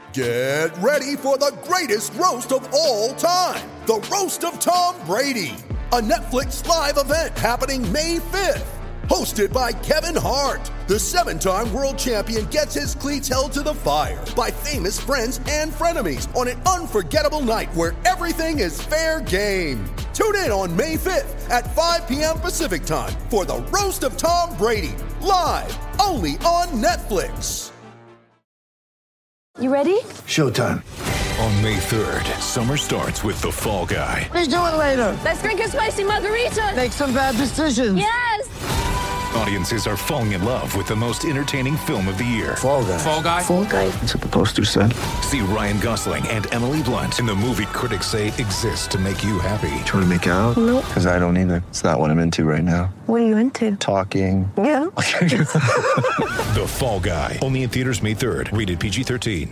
Get ready for the greatest roast of all time, the Roast of Tom Brady, a Netflix live event happening May 5th. Hosted by Kevin Hart, the 7-time world champion gets his cleats held to the fire by famous friends and frenemies on an unforgettable night where everything is fair game. Tune in on May 5th at 5 p.m. Pacific time for the Roast of Tom Brady, live only on Netflix. You ready? Showtime. On May 3rd, summer starts with The Fall Guy. Let's do it later. Let's drink a spicy margarita. Make some bad decisions. Yes! Audiences are falling in love with the most entertaining film of the year. Fall Guy. Fall Guy? Fall guy. That's what the poster said. See Ryan Gosling and Emily Blunt in the movie critics say exists to make you happy. Trying to make it out? Nope. Because I don't either. It's not what I'm into right now. What are you into? Talking. Yeah. The Fall Guy. Only in theaters May 3rd. Rated PG-13.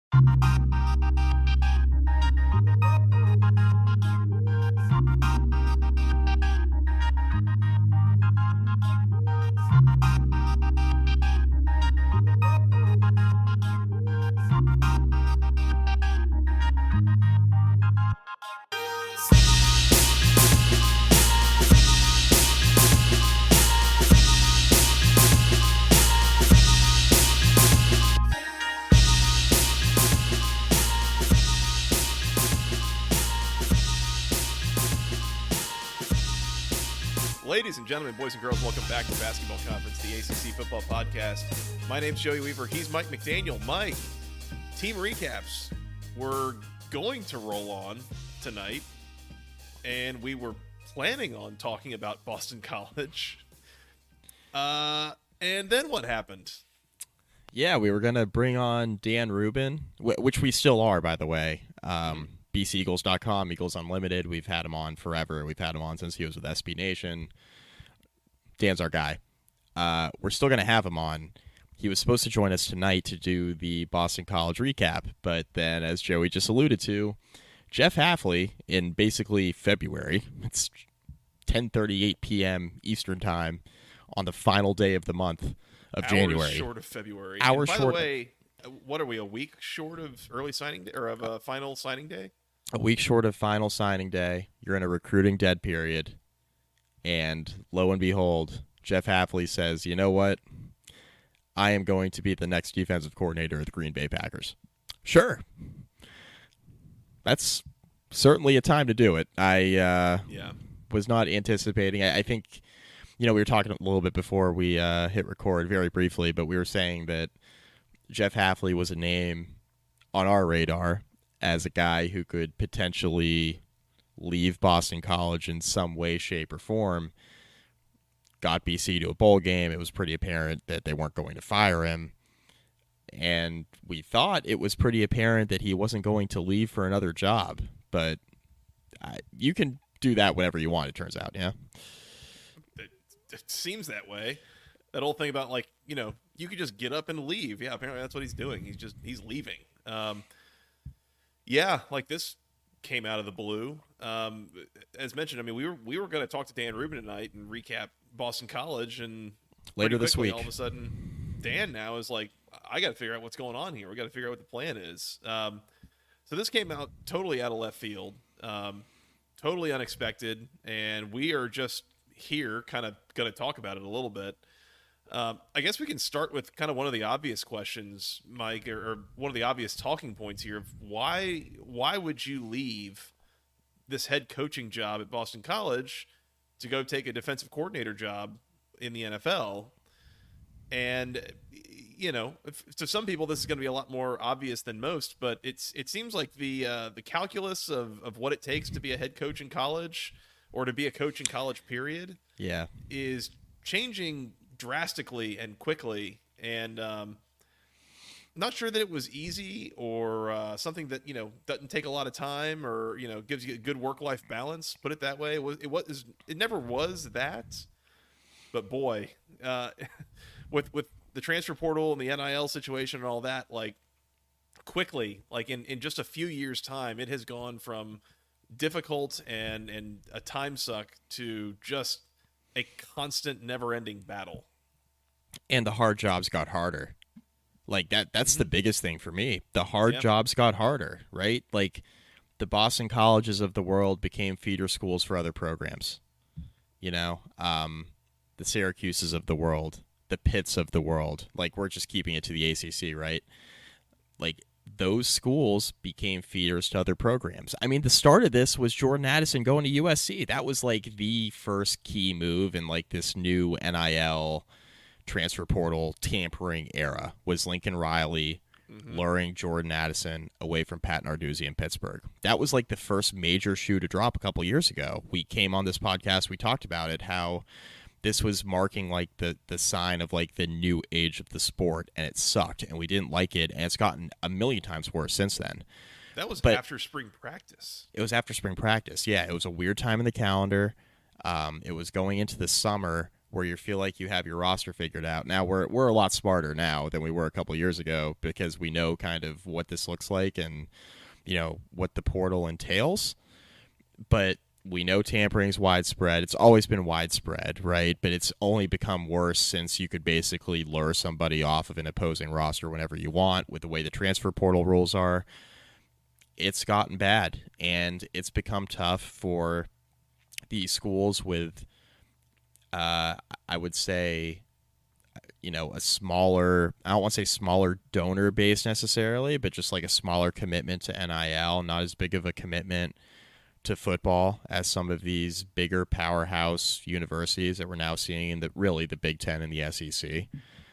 Ladies and gentlemen, boys and girls, welcome back to Basketball Conference, the ACC Football Podcast. My name's Joey Weaver. He's Mike McDaniel. Mike, team recaps. We're going to roll on tonight, and we were planning on talking about Boston College. And then what happened? Yeah, we were going to bring on Dan Rubin, which we still are, by the way. BCEagles.com, Eagles Unlimited. We've had him on forever. We've had him on since he was with SB Nation. Dan's our guy. We're still going to have him on. He was supposed to join us tonight to do the Boston College recap, but then, as Joey just alluded to, Jeff Hafley, in basically February, it's 10:38 p.m. Eastern Time on the final day of the month of January. Hours short of February. Hours by short. the way, what are we, a week short of early signing day, or of a final signing day? A week short of final signing day. You're in a recruiting dead period. And lo and behold, Jeff Hafley says, you know what? I am going to be the next defensive coordinator of the Green Bay Packers. Sure. That's certainly a time to do it. I was not anticipating. I think, we were talking a little bit before we hit record very briefly, but we were saying that Jeff Hafley was a name on our radar as a guy who could potentially leave Boston College in some way, shape, or form. Got BC to a bowl game. It was pretty apparent that they weren't going to fire him. And we thought it was pretty apparent that he wasn't going to leave for another job. But you can do that whenever you want, it turns out, yeah? It seems that way. That whole thing about, you could just get up and leave. Yeah, apparently that's what he's doing. He's leaving. This came out of the blue. As mentioned, we were going to talk to Dan Rubin tonight and recap Boston College, and later this week, all of a sudden, Dan now is like, I got to figure out what's going on here. We got to figure out what the plan is. So this came out totally out of left field, totally unexpected, and we are just here kind of going to talk about it a little bit. I guess we can start with kind of one of the obvious questions, Mike, or one of the obvious talking points here of why would you leave this head coaching job at Boston College to go take a defensive coordinator job in the NFL? And, to some people, this is going to be a lot more obvious than most, but it seems like the calculus of what it takes to be a head coach in college, or to be a coach in college, period, is changing drastically and quickly, and not sure that it was easy or something that doesn't take a lot of time, or gives you a good work-life balance. Put it that way. It never was that, but boy, with the transfer portal and the NIL situation and all that, quickly, in just a few years' time, it has gone from difficult and a time suck to just a constant, never-ending battle. And the hard jobs got harder. Like that's the biggest thing for me. The hard jobs got harder, right? Like the Boston Colleges of the world became feeder schools for other programs. You know, the Syracuses of the world, the Pitts of the world. Like, we're just keeping it to the ACC, right? Like, those schools became feeders to other programs. I mean, the start of this was Jordan Addison going to USC. That was like the first key move in like this new NIL transfer portal tampering era, was Lincoln Riley luring Jordan Addison away from Pat Narduzzi in Pittsburgh. That was like the first major shoe to drop a couple years ago. We came on this podcast, we talked about it, how this was marking like the sign of like the new age of the sport, and it sucked, and we didn't like it, and it's gotten a million times worse since then. That was after spring practice. It was after spring practice, yeah. It was a weird time in the calendar. It was going into the summer where you feel like you have your roster figured out. Now we're a lot smarter now than we were a couple years ago, because we know kind of what this looks like and, you know, what the portal entails. But we know tampering's widespread. It's always been widespread, right? But it's only become worse since you could basically lure somebody off of an opposing roster whenever you want with the way the transfer portal rules are. It's gotten bad, and it's become tough for these schools with I would say, you know, a smaller, I don't want to say smaller donor base necessarily, but just like a smaller commitment to NIL, not as big of a commitment to football as some of these bigger powerhouse universities that we're now seeing in the Big Ten and the SEC.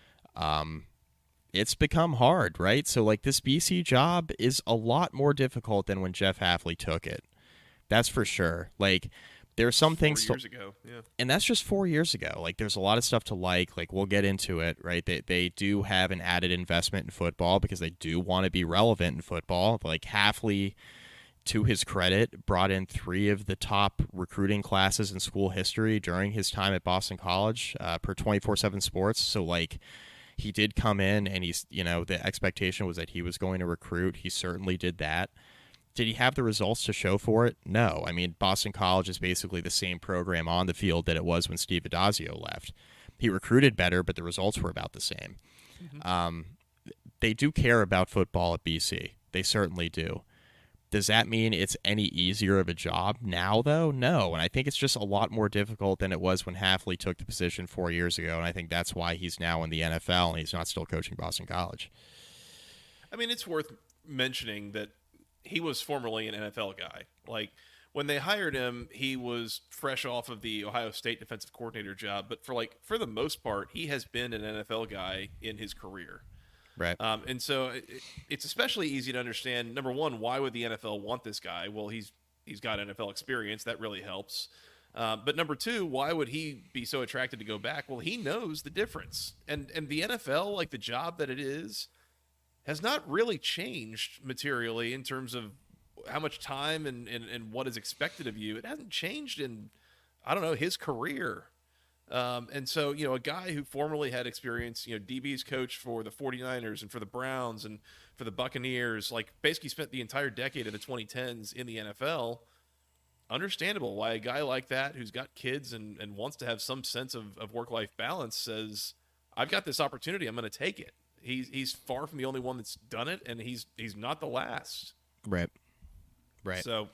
It's become hard, right? So like this BC job is a lot more difficult than when Jeff Hafley took it. That's for sure. Like, there are some things 4 years ago, yeah. And that's just 4 years ago. Like, there's a lot of stuff to like we'll get into it, right? They do have an added investment in football because they do want to be relevant in football. Like, Hafley, to his credit, brought in 3 of the top recruiting classes in school history during his time at Boston College, per 24/7 Sports. So like, he did come in, and he's, you know, the expectation was that he was going to recruit. He certainly did that. Did he have the results to show for it? No. I mean, Boston College is basically the same program on the field that it was when Steve Addazio left. He recruited better, but the results were about the same. They do care about football at BC. They certainly do. Does that mean it's any easier of a job now, though? No. And I think it's just a lot more difficult than it was when Hafley took the position 4 years ago, and I think that's why he's now in the NFL and he's not still coaching Boston College. I mean, it's worth mentioning that he was formerly an NFL guy. Like, when they hired him, he was fresh off of the Ohio State defensive coordinator job. But for the most part, he has been an NFL guy in his career. Right. And so it's especially easy to understand, number one, why would the NFL want this guy? Well, he's got NFL experience. That really helps. But number two, why would he be so attracted to go back? Well, he knows the difference. And the NFL, like the job that it is, has not really changed materially in terms of how much time and what is expected of you. It hasn't changed in, I don't know, his career. And so, you know, a guy who formerly had experience, you know, DB's coach for the 49ers and for the Browns and for the Buccaneers, like basically spent the entire decade of the 2010s in the NFL. Understandable why a guy like that who's got kids and wants to have some sense of work-life balance says, I've got this opportunity, I'm going to take it. He's far from the only one that's done it, and he's not the last. Right. So,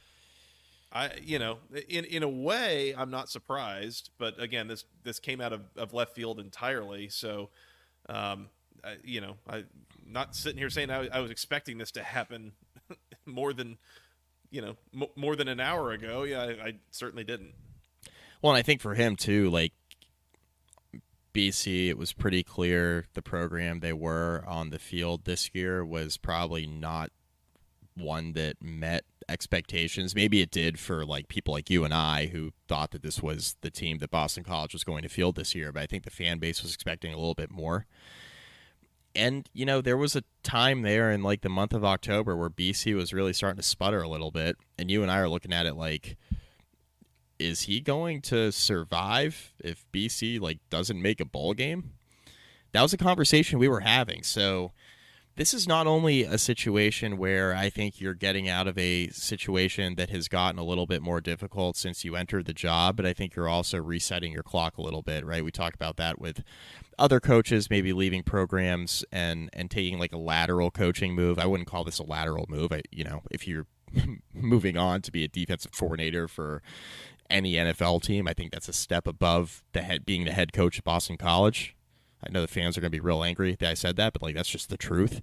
in a way, I'm not surprised. But again, this came out of left field entirely. So, I'm not sitting here saying I was expecting this to happen more than an hour ago. Yeah, I certainly didn't. Well, and I think for him too, like, BC, it was pretty clear the program they were on the field this year was probably not one that met expectations. Maybe it did for like people like you and I who thought that this was the team that Boston College was going to field this year, but I think the fan base was expecting a little bit more. And, you know, there was a time there in like the month of October where BC was really starting to sputter a little bit, and you and I are looking at it like, is he going to survive if BC like doesn't make a bowl game? That was a conversation we were having. So, this is not only a situation where I think you're getting out of a situation that has gotten a little bit more difficult since you entered the job, but I think you're also resetting your clock a little bit, right? We talked about that with other coaches maybe leaving programs and taking like a lateral coaching move. I wouldn't call this a lateral move. If you're moving on to be a defensive coordinator for any NFL team, I think that's a step above being the head coach at Boston College. I know the fans are going to be real angry that I said that, but like that's just the truth.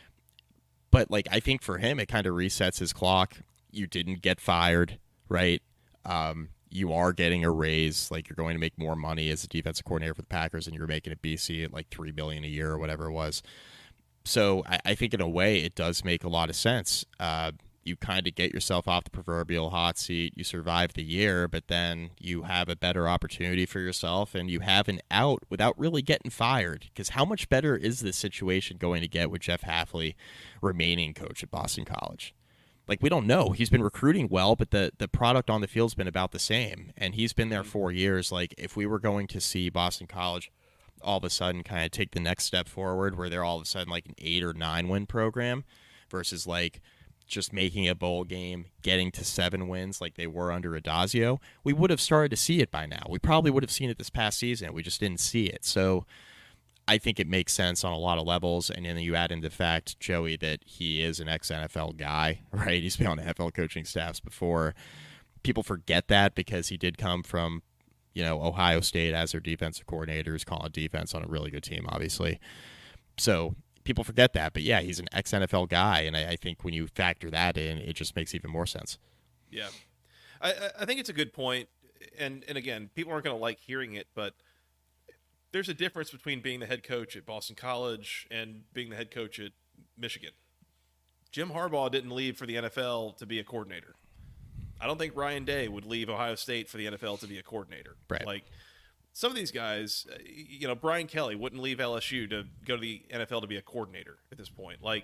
But like I think for him, it kind of resets his clock. You didn't get fired, right? You are getting a raise. Like you're going to make more money as a defensive coordinator for the Packers, and you're making at BC at like $3 million a year or whatever it was. So I think in a way it does make a lot of sense. You kind of get yourself off the proverbial hot seat. You survive the year, but then you have a better opportunity for yourself, and you have an out without really getting fired. Because how much better is this situation going to get with Jeff Hafley remaining coach at Boston College? Like, we don't know. He's been recruiting well, but the product on the field's been about the same, and he's been there 4 years. Like, if we were going to see Boston College all of a sudden kind of take the next step forward where they're all of a sudden like an 8 or 9 win program versus like just making a bowl game, getting to 7 wins like they were under Adazio, we would have started to see it by now. We probably would have seen it this past season. We just didn't see it. So I think it makes sense on a lot of levels. And then you add in the fact, Joey, that he is an ex-NFL guy, right? He's been on NFL coaching staffs before. People forget that because he did come from, Ohio State as their defensive coordinator, who's calling defense on a really good team, obviously. So people forget that. But, yeah, he's an ex-NFL guy. And I think when you factor that in, it just makes even more sense. Yeah. I think it's a good point. And again, people aren't going to like hearing it, but there's a difference between being the head coach at Boston College and being the head coach at Michigan. Jim Harbaugh didn't leave for the NFL to be a coordinator. I don't think Ryan Day would leave Ohio State for the NFL to be a coordinator. Right. Like some of these guys, Brian Kelly wouldn't leave LSU to go to the NFL to be a coordinator at this point. Like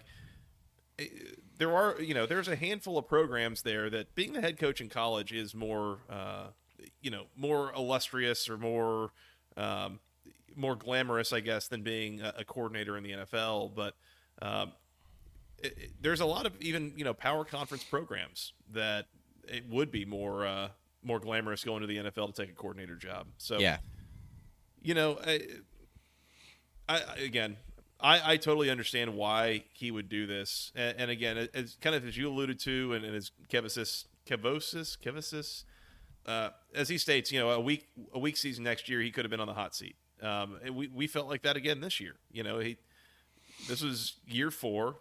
there's a handful of programs there that being the head coach in college is more, more illustrious or more glamorous, I guess, than being a coordinator in the NFL. But there's a lot of even, power conference programs that it would be more glamorous going to the NFL to take a coordinator job. So, yeah, I totally understand why he would do this. And again, as you alluded to, and as Kevosis, as he states, a week season next year, he could have been on the hot seat. We felt like that again this year. This was year 4.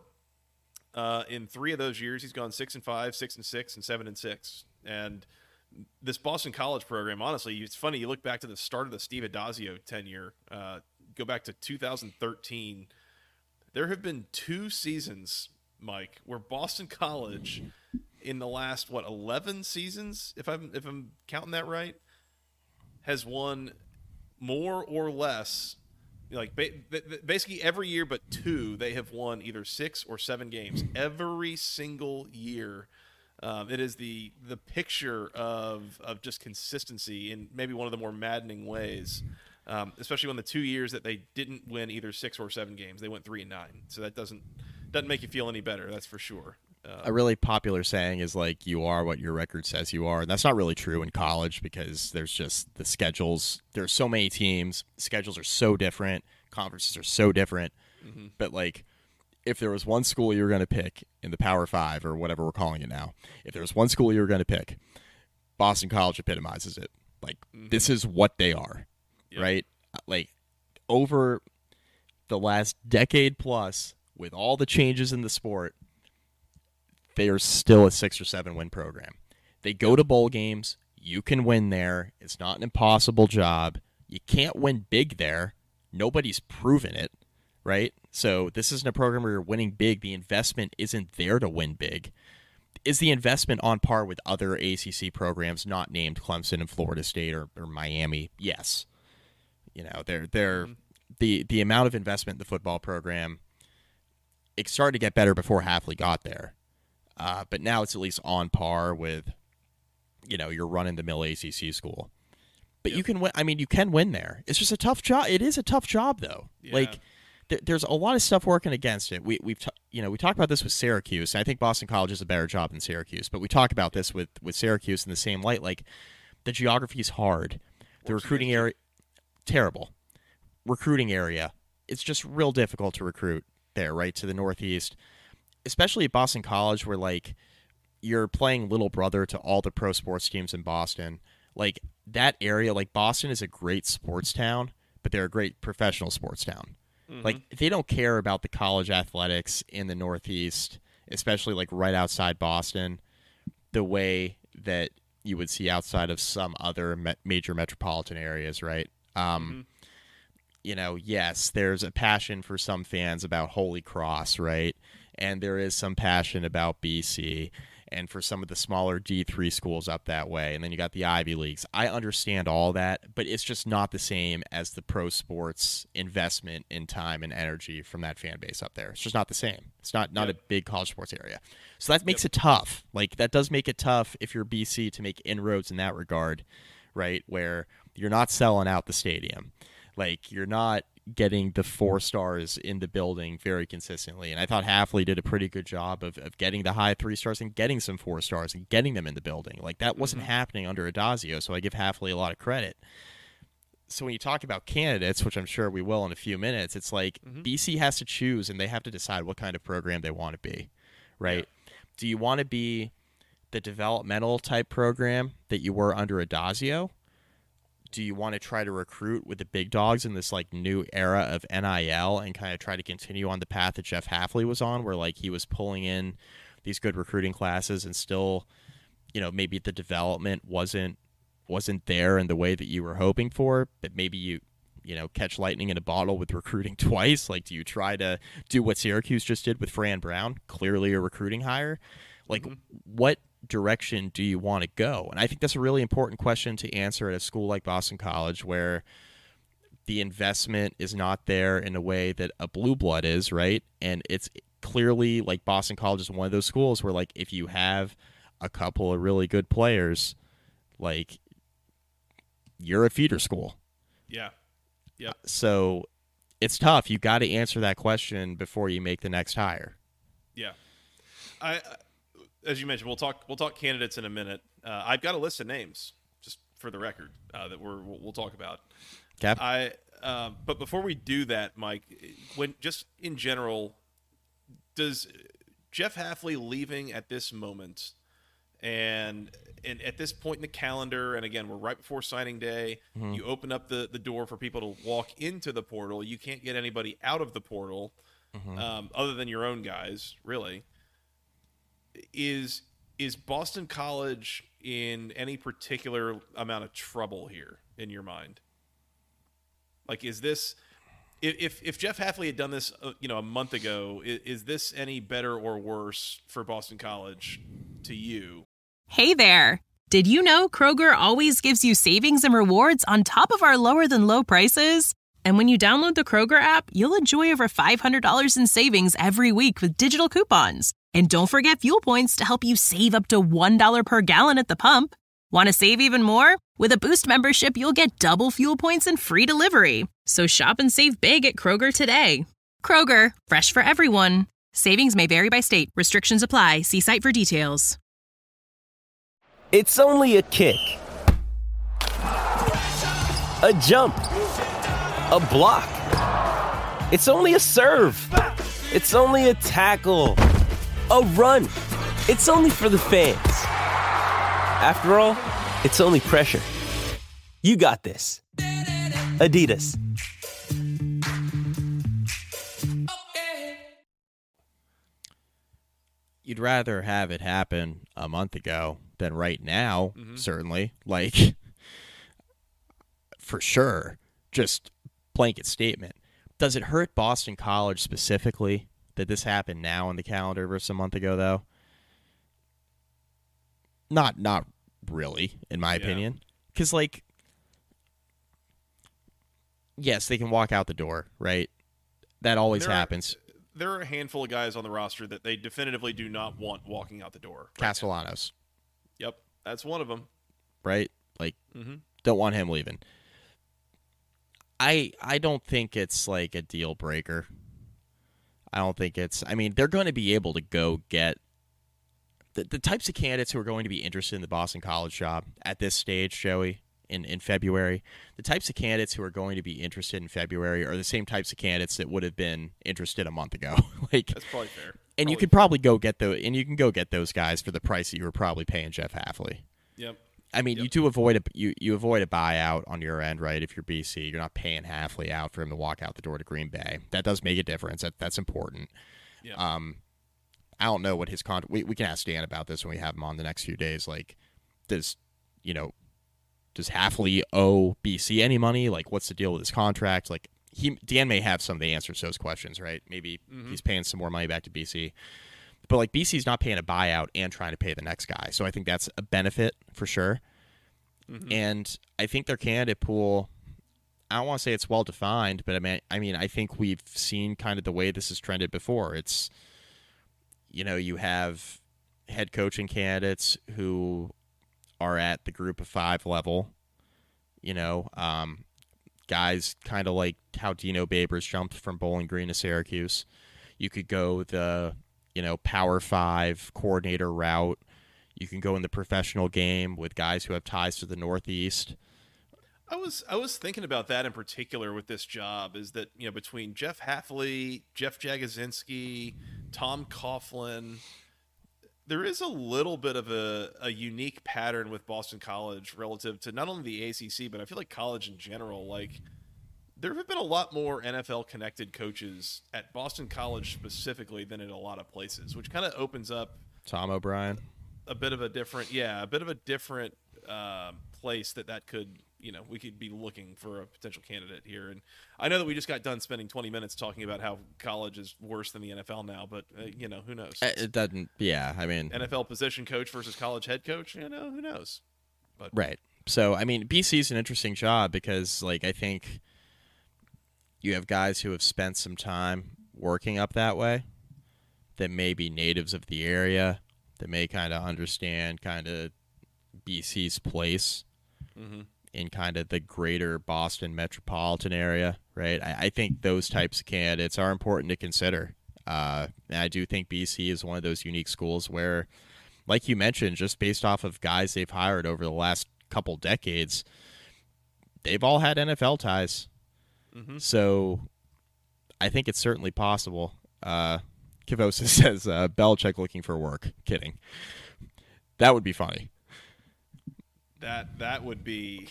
In 3 of those years, he's gone 6-5, 6-6, and 7-6. And this Boston College program, honestly, it's funny. You look back to the start of the Steve Adazio tenure, go back to 2013. There have been 2 seasons, Mike, where Boston College, in the last 11 seasons, if I'm counting that right, has won more or less. Like basically every year but 2, they have won either 6 or 7 games every single year. It is the picture of just consistency in maybe one of the more maddening ways, especially when the 2 years that they didn't win either 6 or 7 games, they went 3-9. So that doesn't make you feel any better. That's for sure. A really popular saying is like, you are what your record says you are. And that's not really true in college because there's just the schedules. There's so many teams. Schedules are so different. Conferences are so different. Mm-hmm. But like, if there was one school you were going to pick in the Power 5 or whatever we're calling it now, if there was one school you were going to pick, Boston College epitomizes it. Like, This is what they are, right? Like, over the last decade plus, with all the changes in the sport, they are still a 6 or 7 win program. They go to bowl games. You can win there. It's not an impossible job. You can't win big there. Nobody's proven it, right? So this isn't a program where you're winning big. The investment isn't there to win big. Is the investment on par with other ACC programs not named Clemson and Florida State or Miami? Yes. They're the amount of investment in the football program, it started to get better before Hafley got there. But now it's at least on par with, your run-in-the-mill ACC school. But you can win. I mean, you can win there. It's just a tough job. It is a tough job, though. Yeah. Like, there's a lot of stuff working against it. We talked about this with Syracuse. And I think Boston College does a better job than Syracuse, but we talk about this with Syracuse in the same light. Like, the geography is hard. The recruiting area, terrible. Recruiting area, it's just real difficult to recruit there, right, to the Northeast, especially at Boston College, where like you're playing little brother to all the pro sports teams in Boston. Like, that area, like, Boston is a great sports town, but they're a great professional sports town. Like, they don't care about the college athletics in the Northeast, especially like right outside Boston, the way that you would see outside of some other major metropolitan areas, right? Yes, there's a passion for some fans about Holy Cross, right? And there is some passion about BC and for some of the smaller D3 schools up that way. And then you got the Ivy Leagues. I understand all that, but it's just not the same as the pro sports investment in time and energy from that fan base up there. It's just not the same. It's not a big college sports area. So that makes it tough. Like, that does make it tough if you're BC to make inroads in that regard, right? Where you're not selling out the stadium. Like, you're not getting the 4 stars in the building very consistently. And I thought Hafley did a pretty good job of getting the high 3 stars and getting some 4 stars and getting them in the building. Like, that wasn't happening under Adazio, so I give Hafley a lot of credit. So when you talk about candidates, which I'm sure we will in a few minutes, it's like BC has to choose, and they have to decide what kind of program they want to be, right? Yeah. Do you want to be the developmental type program that you were under Adazio? Do you want to try to recruit with the big dogs in this like new era of NIL and kind of try to continue on the path that Jeff Hafley was on, where like he was pulling in these good recruiting classes and still, maybe the development wasn't there in the way that you were hoping for, but maybe you catch lightning in a bottle with recruiting twice? Like, do you try to do what Syracuse just did with Fran Brown, clearly a recruiting hire? Like, what direction do you want to go? And I think that's a really important question to answer at a school like Boston College, where the investment is not there in a way that a blue blood is, right? And it's clearly like Boston College is one of those schools where, like, if you have a couple of really good players, like, you're a feeder school. Yeah. Yep. So it's tough. You got to answer that question before you make the next hire. Yeah. As you mentioned, we'll talk candidates in a minute. I've got a list of names, just for the record, that we'll talk about. Okay. But before we do that, Mike, when just in general, does Jeff Hafley leaving at this moment, and at this point in the calendar, and again, we're right before signing day, you open up the door for people to walk into the portal. You can't get anybody out of the portal other than your own guys, really. Is Boston College in any particular amount of trouble here in your mind? Like, is this if Jeff Hafley had done this a month ago, is this any better or worse for Boston College to you? Hey there. Did you know Kroger always gives you savings and rewards on top of our lower than low prices? And when you download the Kroger app, you'll enjoy over $500 in savings every week with digital coupons. And don't forget fuel points to help you save up to $1 per gallon at the pump. Want to save even more? With a Boost membership, you'll get double fuel points and free delivery. So shop and save big at Kroger today. Kroger, fresh for everyone. Savings may vary by state. Restrictions apply. See site for details. It's only a kick, a jump, a block. It's only a serve. It's only a tackle, a run. It's only for the fans. After all, it's only pressure. You got this. Adidas. You'd rather have it happen a month ago than right now, certainly. Like, for sure. Just blanket statement. Does it hurt Boston College specifically that this happened now in the calendar versus a month ago, though? Not really, in my opinion. Because, like, yes, they can walk out the door, right? That always happens. There are a handful of guys on the roster that they definitively do not want walking out the door. Right, Castellanos. Yep, that's one of them. Right? Like, don't want him leaving. I don't think it's like a deal breaker. I don't think it's. I mean, they're going to be able to go get the types of candidates who are going to be interested in the Boston College job at this stage, Joey, in February. The types of candidates who are going to be interested in February are the same types of candidates that would have been interested a month ago. Like, that's probably fair. And you could probably go get those, and you can go get those guys for the price that you were probably paying Jeff Hafley. Yep. I mean, you do avoid you avoid a buyout on your end, right? If you're BC, you're not paying Hafley out for him to walk out the door to Green Bay. That does make a difference. That's important. Yep. I don't know what his contract. We can ask Dan about this when we have him on the next few days. Like, does Hafley owe BC any money? Like, what's the deal with his contract? Like, Dan may have some of the answers to those questions, right? Maybe he's paying some more money back to BC. But, like, BC's not paying a buyout and trying to pay the next guy. So I think that's a benefit for sure. Mm-hmm. And I think their candidate pool, I don't want to say it's well-defined, but I mean, I think we've seen kind of the way this has trended before. It's, you have head coaching candidates who are at the group of 5 level, guys kind of like how Dino Babers jumped from Bowling Green to Syracuse. You could go the, Power 5 coordinator route. You can go in the professional game with guys who have ties to the Northeast. I was thinking about that in particular with this job, is that, between Jeff Hafley, Jeff Jagosinski, Tom Coughlin, there is a little bit of a unique pattern with Boston College relative to not only the ACC, but I feel like college in general. Like, there have been a lot more NFL-connected coaches at Boston College specifically than in a lot of places, which kind of opens up Tom O'Brien. a bit of a different place that could, we could be looking for a potential candidate here. And I know that we just got done spending 20 minutes talking about how college is worse than the NFL now, but who knows? It doesn't. Yeah, I mean, NFL position coach versus college head coach. Who knows? But right. So I mean, BC is an interesting job because, like, I think you have guys who have spent some time working up that way, that may be natives of the area, that may kind of understand kind of BC's place in kind of the greater Boston metropolitan area, right? I think those types of candidates are important to consider. And I do think BC is one of those unique schools where, like you mentioned, just based off of guys they've hired over the last couple decades, they've all had NFL ties. Mm-hmm. So I think it's certainly possible. Kavosa says, Belichick looking for work. Kidding. That would be funny. That would be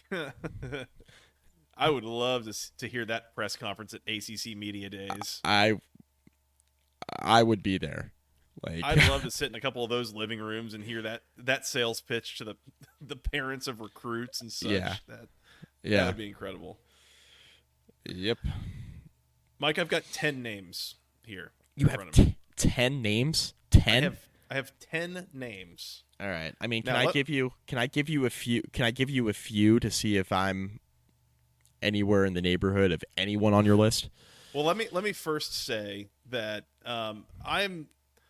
I would love to hear that press conference at ACC Media Days. I would be there. Like, I'd love to sit in a couple of those living rooms and hear that sales pitch to the parents of recruits and such. Yeah. That would be incredible. Yep. Mike, I've got 10 names here. You have 10 names? 10? I have 10 names. All right. I mean, can I give you a few to see if I'm anywhere in the neighborhood of anyone on your list? Well, let me first say that I am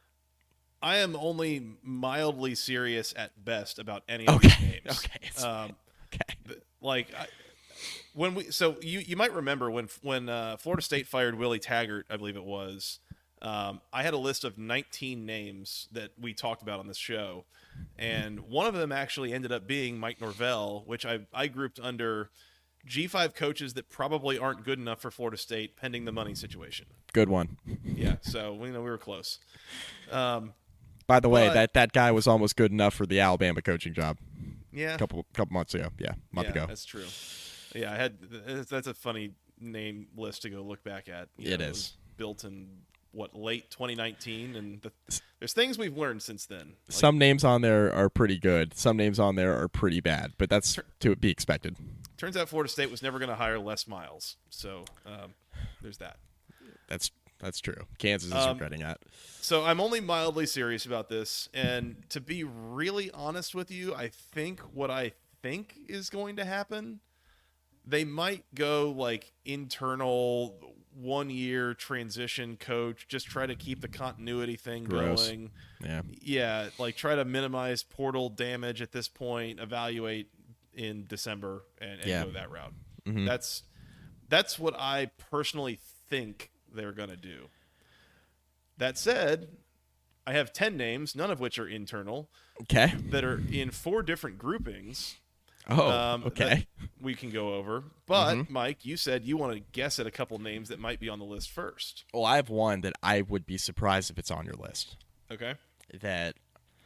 only mildly serious at best about any of these names. Okay. You might remember when Florida State fired Willie Taggart, I believe it was. I had a list of 19 names that we talked about on this show, and one of them actually ended up being Mike Norvell, which I grouped under G5 coaches that probably aren't good enough for Florida State pending the money situation. Good one. Yeah, so we were close. By the way, that guy was almost good enough for the Alabama coaching job. Yeah, a couple months ago. Yeah, month ago. That's true. Yeah, that's a funny name list to go look back at. It is built in late 2019, and there's things we've learned since then. Like, some names on there are pretty good. Some names on there are pretty bad, but that's to be expected. Turns out Florida State was never going to hire Les Miles, so there's that. That's true. Kansas is regretting that. So I'm only mildly serious about this, and to be really honest with you, I think what I think is going to happen, they might go like internal 1-year transition coach, just try to keep the continuity thing going. Yeah, like try to minimize portal damage at this point, evaluate in December and go that route. Mm-hmm. That's That's what I personally think they're going to do. That said, I have 10 names, none of which are internal. Okay. That are in 4 different groupings. Okay. We can go over. But, Mike, you said you want to guess at a couple names that might be on the list first. Well, I have one that I would be surprised if it's on your list. Okay. That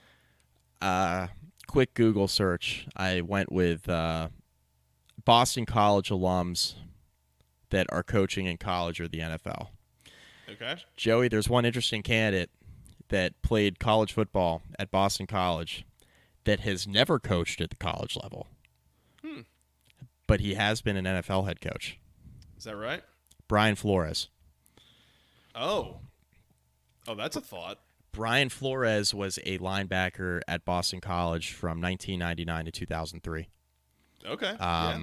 quick Google search, I went with Boston College alums that are coaching in college or the NFL. Okay. Joey, there's one interesting candidate that played college football at Boston College that has never coached at the college level. But he has been an NFL head coach. Is that right? Brian Flores. Oh, that's a thought. Brian Flores was a linebacker at Boston College from 1999 to 2003. Okay.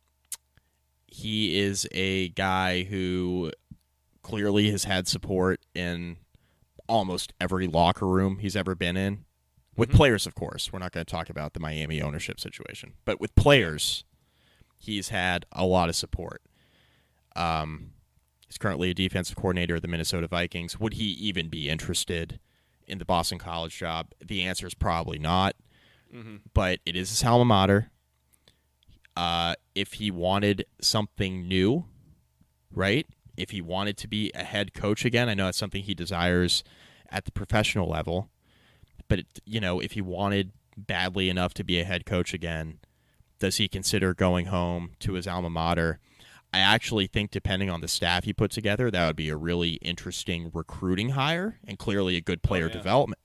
He is a guy who clearly has had support in almost every locker room he's ever been in. With players, of course. We're not going to talk about the Miami ownership situation. But with players, he's had a lot of support. He's currently a defensive coordinator of the Minnesota Vikings. Would he even be interested in the Boston College job? The answer is probably not. But it is his alma mater. If he wanted something new, right? If he wanted to be a head coach again, I know it's something he desires at the professional level. But, if he wanted badly enough to be a head coach again, does he consider going home to his alma mater? I actually think, depending on the staff he put together, that would be a really interesting recruiting hire and clearly a good player development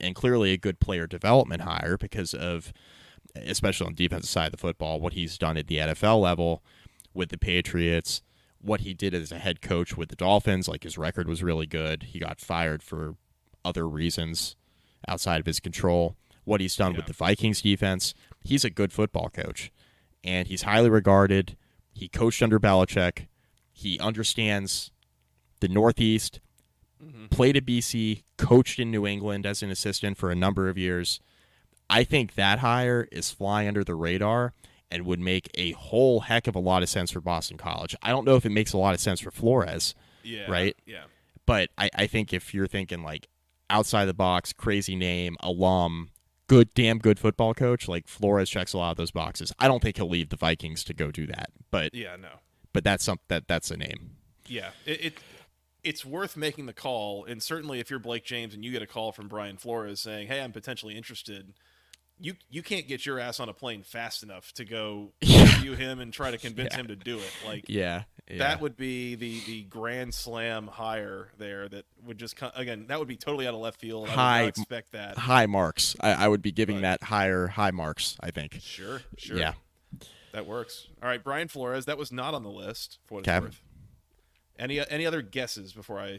hire because of, especially on the defensive side of the football, what he's done at the NFL level with the Patriots, what he did as a head coach with the Dolphins. Like, his record was really good. He got fired for other reasons outside of his control. What he's done with the Vikings defense, he's a good football coach, and he's highly regarded. He coached under Belichick. He understands the Northeast, played at BC, coached in New England as an assistant for a number of years. I think that hire is flying under the radar and would make a whole heck of a lot of sense for Boston College. I don't know if it makes a lot of sense for Flores, right? Yeah. But I think if you're thinking like outside the box, crazy name, alum, damn good football coach, like Flores checks a lot of those boxes. I don't think he'll leave the Vikings to go do that. But But that's a name. Yeah. It's worth making the call, and certainly if you're Blake James and you get a call from Brian Flores saying, "Hey, I'm potentially interested," you can't get your ass on a plane fast enough to go interview him and try to convince him to do it. Like, that would be the grand slam hire there that would just again, that would be totally out of left field. I would not expect that. High marks. I would be giving that high marks, I think. Sure. Yeah. That works. All right, Brian Flores, that was not on the list for what it's worth. Any other guesses before I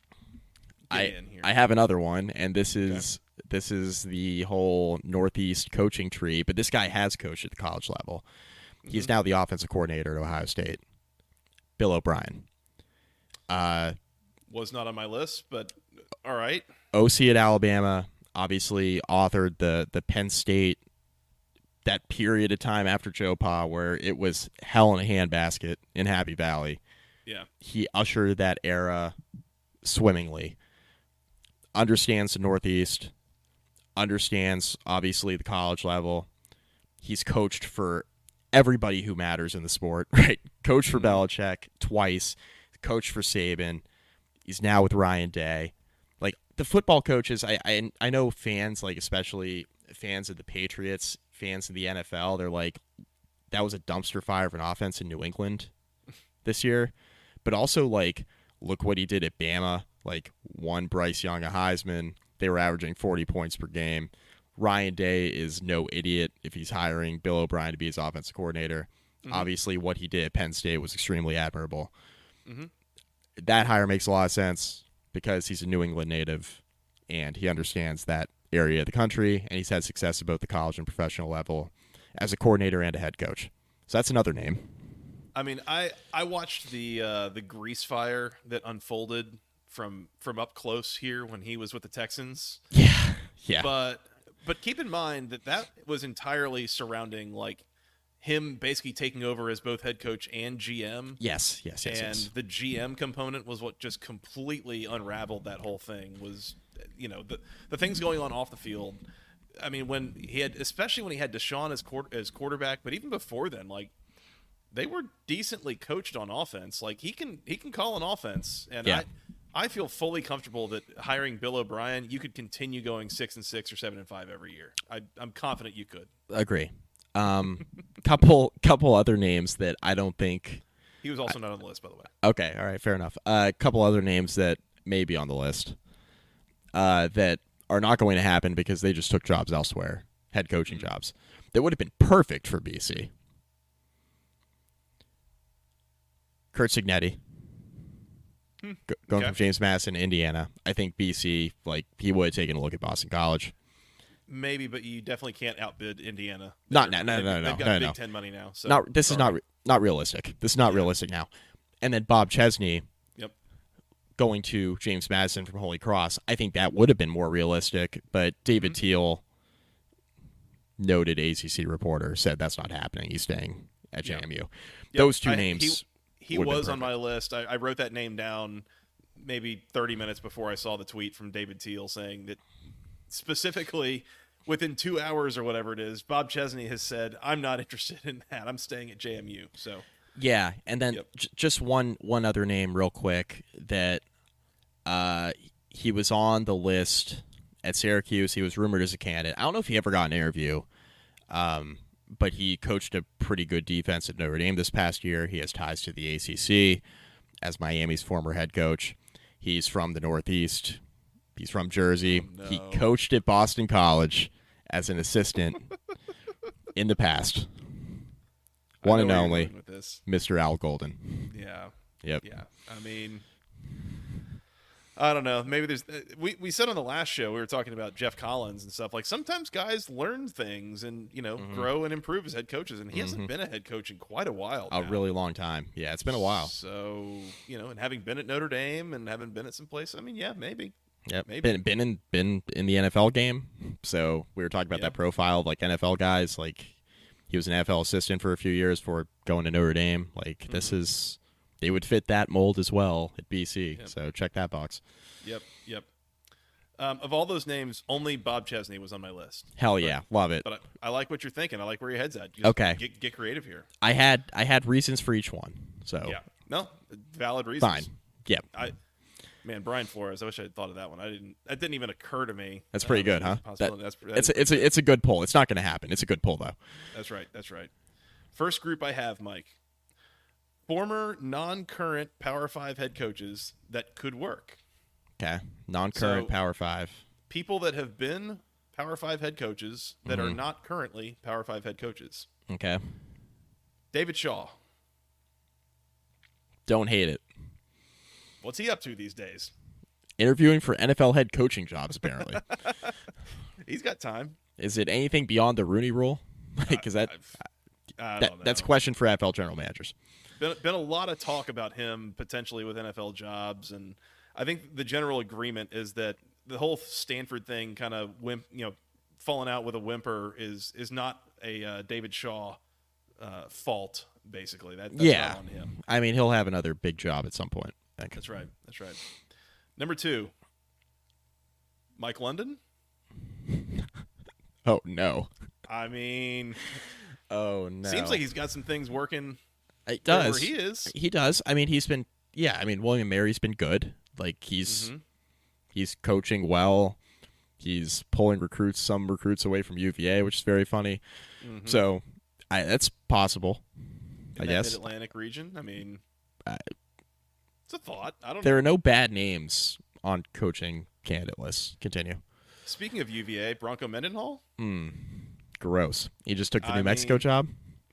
get in here? I have another one, and this is the whole Northeast coaching tree, but this guy has coached at the college level. He's now the offensive coordinator at Ohio State. Bill O'Brien. Was not on my list, but all right. OC at Alabama, obviously authored the Penn State, that period of time after Joe Pa where it was hell in a handbasket in Happy Valley. Yeah. He ushered that era swimmingly. Understands the Northeast, understands, obviously, the college level. He's coached for everybody who matters in the sport, right? Coached for Belichick twice, coached for Saban. He's now with Ryan Day. Like, the football coaches, I know fans, like especially fans of the Patriots, fans of the NFL, they're like, that was a dumpster fire of an offense in New England this year. But also, like, look what he did at Bama. Like, won Bryce Young a Heisman. They were averaging 40 points per game. Ryan Day is no idiot if he's hiring Bill O'Brien to be his offensive coordinator. Obviously, what he did at Penn State was extremely admirable. That hire makes a lot of sense because he's a New England native and he understands that area of the country, and he's had success at both the college and professional level as a coordinator and a head coach. So that's another name. I mean, I watched the grease fire that unfolded from up close here when he was with the Texans. Yeah. But keep in mind that was entirely surrounding, like, him basically taking over as both head coach and GM. Yes. And the GM component was what just completely unraveled that whole thing. Was, you know, the things going on off the field. I mean, especially when he had Deshaun as quarterback, but even before then, like, they were decently coached on offense. Like, he can call an offense, and I feel fully comfortable that hiring Bill O'Brien, you could continue going 6-6 or 7-5 every year. I'm confident you could. Agree. Couple other names that I don't think he was also not on the list, by the way. Okay, all right, fair enough. Couple other names that may be on the list that are not going to happen because they just took jobs elsewhere, head coaching jobs that would have been perfect for BC. Curt Cignetti, going from James Madison, Indiana. I think BC, like, he would have taken a look at Boston College. Maybe, but you definitely can't outbid Indiana. No. They've got Big Ten money now. So this is not realistic. This is not realistic now. And then Bob Chesney, going to James Madison from Holy Cross. I think that would have been more realistic. But David Teal, noted ACC reporter, said that's not happening. He's staying at JMU. Those two names. He was on my list. I wrote that name down maybe 30 minutes before I saw the tweet from David Teal saying that specifically within 2 hours or whatever it is, Bob Chesney has said, I'm not interested in that. I'm staying at JMU. So yeah, and then just one other name real quick that he was on the list at Syracuse. He was rumored as a candidate. I don't know if he ever got an interview, but he coached a pretty good defense at Notre Dame this past year. He has ties to the ACC as Miami's former head coach. He's from the Northeast. He's from Jersey. Oh, no. He coached at Boston College as an assistant in the past. One and only, Mr. Al Golden. Yeah. Yep. Yeah. I mean, I don't know. Maybe there's. We said on the last show, we were talking about Jeff Collins and stuff. Like, sometimes guys learn things and, you know, grow and improve as head coaches. And he hasn't been a head coach in quite a while now. A really long time. Yeah, it's been a while. So, you know, and having been at Notre Dame and having been at some place, I mean, yeah, maybe. Yep. Maybe. Been in the NFL game. So we were talking about that profile of, like, NFL guys. Like, he was an NFL assistant for a few years before going to Notre Dame. Like, this is. They would fit that mold as well at BC, so check that box. Yep. Of all those names, only Bob Chesney was on my list. Hell yeah, love it. But I like what you're thinking. I like where your head's at. Okay. Get creative here. I had reasons for each one, so. Yeah. No, valid reasons. Fine. Yep. Man, Brian Flores. I wish I had thought of that one. That didn't even occur to me. That's pretty good, huh? It's a good pull. It's not going to happen. It's a good pull, though. That's right. First group I have, Mike. Former non-current Power 5 head coaches that could work. Okay. Non-current Power 5. People that have been Power 5 head coaches that are not currently Power 5 head coaches. Okay. David Shaw. Don't hate it. What's he up to these days? Interviewing for NFL head coaching jobs, apparently. He's got time. Is it anything beyond the Rooney Rule? Because that's a question for NFL general managers. Been a lot of talk about him potentially with NFL jobs, and I think the general agreement is that the whole Stanford thing kind of falling out with a whimper is not a David Shaw fault. Basically, that's not on him. I mean, he'll have another big job at some point. I think. That's right. Number 2, Mike London. Oh no! I mean, oh no! Seems like he's got some things working. It does. Where he is. He does. I mean, he's been. Yeah. I mean, William Mary's been good. Like he's coaching well. He's pulling some recruits away from UVA, which is very funny. So, that's possible. I guess Mid-Atlantic region. I mean, it's a thought. I don't know. There are no bad names on coaching candidate lists. Continue. Speaking of UVA, Bronco Mendenhall. Gross. He just took the New Mexico job.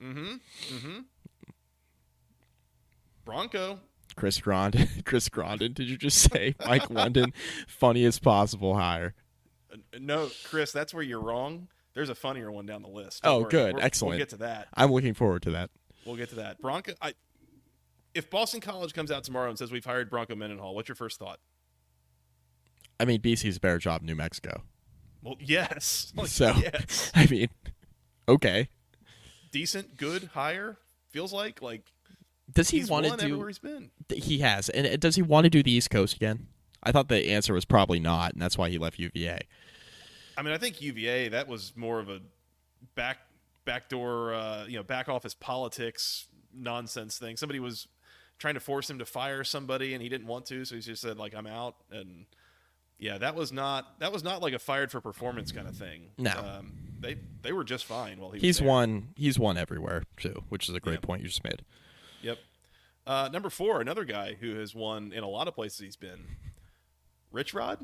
Bronco. Chris Grondin, did you just say? Mike London, funniest possible hire. No, Chris, that's where you're wrong. There's a funnier one down the list. Good. Excellent. We'll get to that. I'm looking forward to that. We'll get to that. Bronco. If Boston College comes out tomorrow and says we've hired Bronco Mendenhall, what's your first thought? I mean, BC's a better job in New Mexico. Well, yes. Yes. I mean, okay. decent, good hire. Feels like does he he's want to won do? everywhere he's been. He has, and does he want to do the East Coast again? I thought the answer was probably not, and that's why he left UVA. I mean, I think UVA, that was more of a backdoor, back office politics nonsense thing. Somebody was trying to force him to fire somebody, and he didn't want to, so he just said, like, I'm out. And yeah, that was not like a fired for performance kind of thing. No, they were just fine while he's won. He's won everywhere too, which is a great point you just made. Yep. Number 4, another guy who has won in a lot of places he's been. Rich Rod.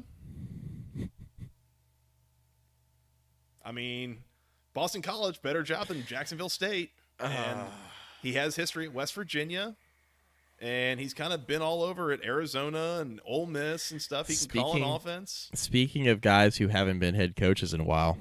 I mean, Boston College, better job than Jacksonville State. And he has history at West Virginia. And he's kind of been all over at Arizona and Ole Miss and stuff. He can call an offense. Speaking of guys who haven't been head coaches in a while.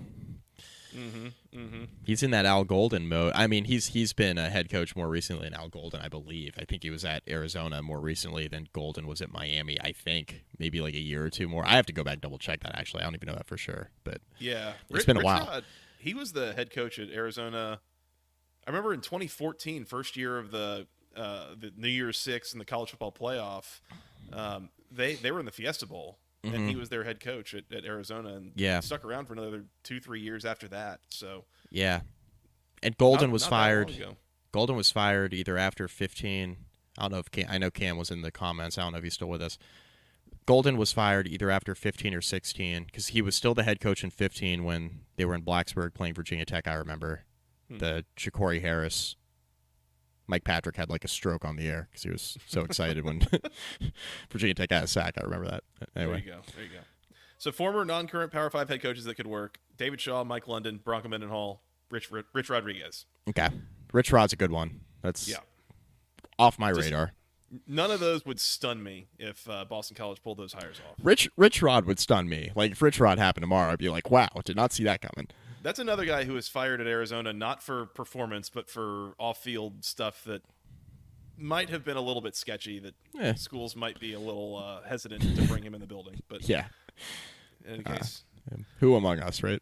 He's in that Al Golden mode. I mean, he's been a head coach more recently than Al Golden, I believe. I think he was at Arizona more recently than Golden was at Miami, I think. Maybe like a year or two more. I have to go back and double check that, actually. I don't even know that for sure. But yeah, it's been a while. Rod, he was the head coach at Arizona. I remember in 2014, first year of the New Year's Six and the college football playoff, they were in the Fiesta Bowl. And he was their head coach at Arizona, and stuck around for another 2-3 years after that. So yeah, and Golden was not fired. Golden was fired either after 15. I don't know if I know Cam was in the comments. I don't know if he's still with us. Golden was fired either after 15 or 16 because he was still the head coach in 15 when they were in Blacksburg playing Virginia Tech. I remember the Ja'Cory Harris. Mike Patrick had like a stroke on the air because he was so excited when Virginia Tech had a sack. I remember that. Anyway. There you go. So former non-current Power 5 head coaches that could work: David Shaw, Mike London, Bronco Mendenhall, Rich Rodriguez. Okay. Rich Rod's a good one. That's off my radar. None of those would stun me if Boston College pulled those hires off. Rich Rod would stun me. Like, if Rich Rod happened tomorrow, I'd be like, wow, did not see that coming. That's another guy who was fired at Arizona, not for performance, but for off-field stuff that might have been a little bit sketchy, that schools might be a little hesitant to bring him in the building. But yeah. In any case. Who among us, right?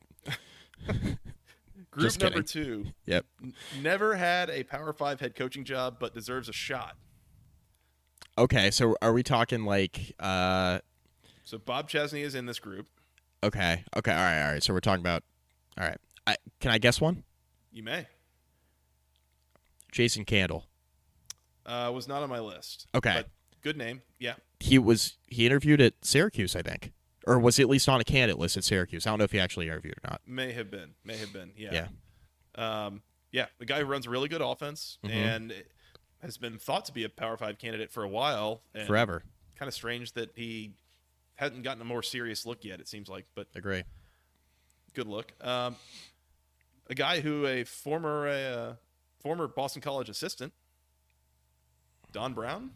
Group number 2. Yep. Never had a Power 5 head coaching job, but deserves a shot. Okay, so are we talking like... So Bob Chesney is in this group. Okay, all right. So we're talking about... All right. Can I guess one? You may. Jason Candle. Was not on my list. Okay. But good name. Yeah. He interviewed at Syracuse, I think. Or was he at least on a candidate list at Syracuse? I don't know if he actually interviewed or not. May have been. Yeah. Yeah. The guy who runs a really good offense and has been thought to be a Power 5 candidate for a while. And forever. Kind of strange that he hadn't gotten a more serious look yet, it seems like. But agree. Good look. A guy who a former Boston College assistant, Don Brown.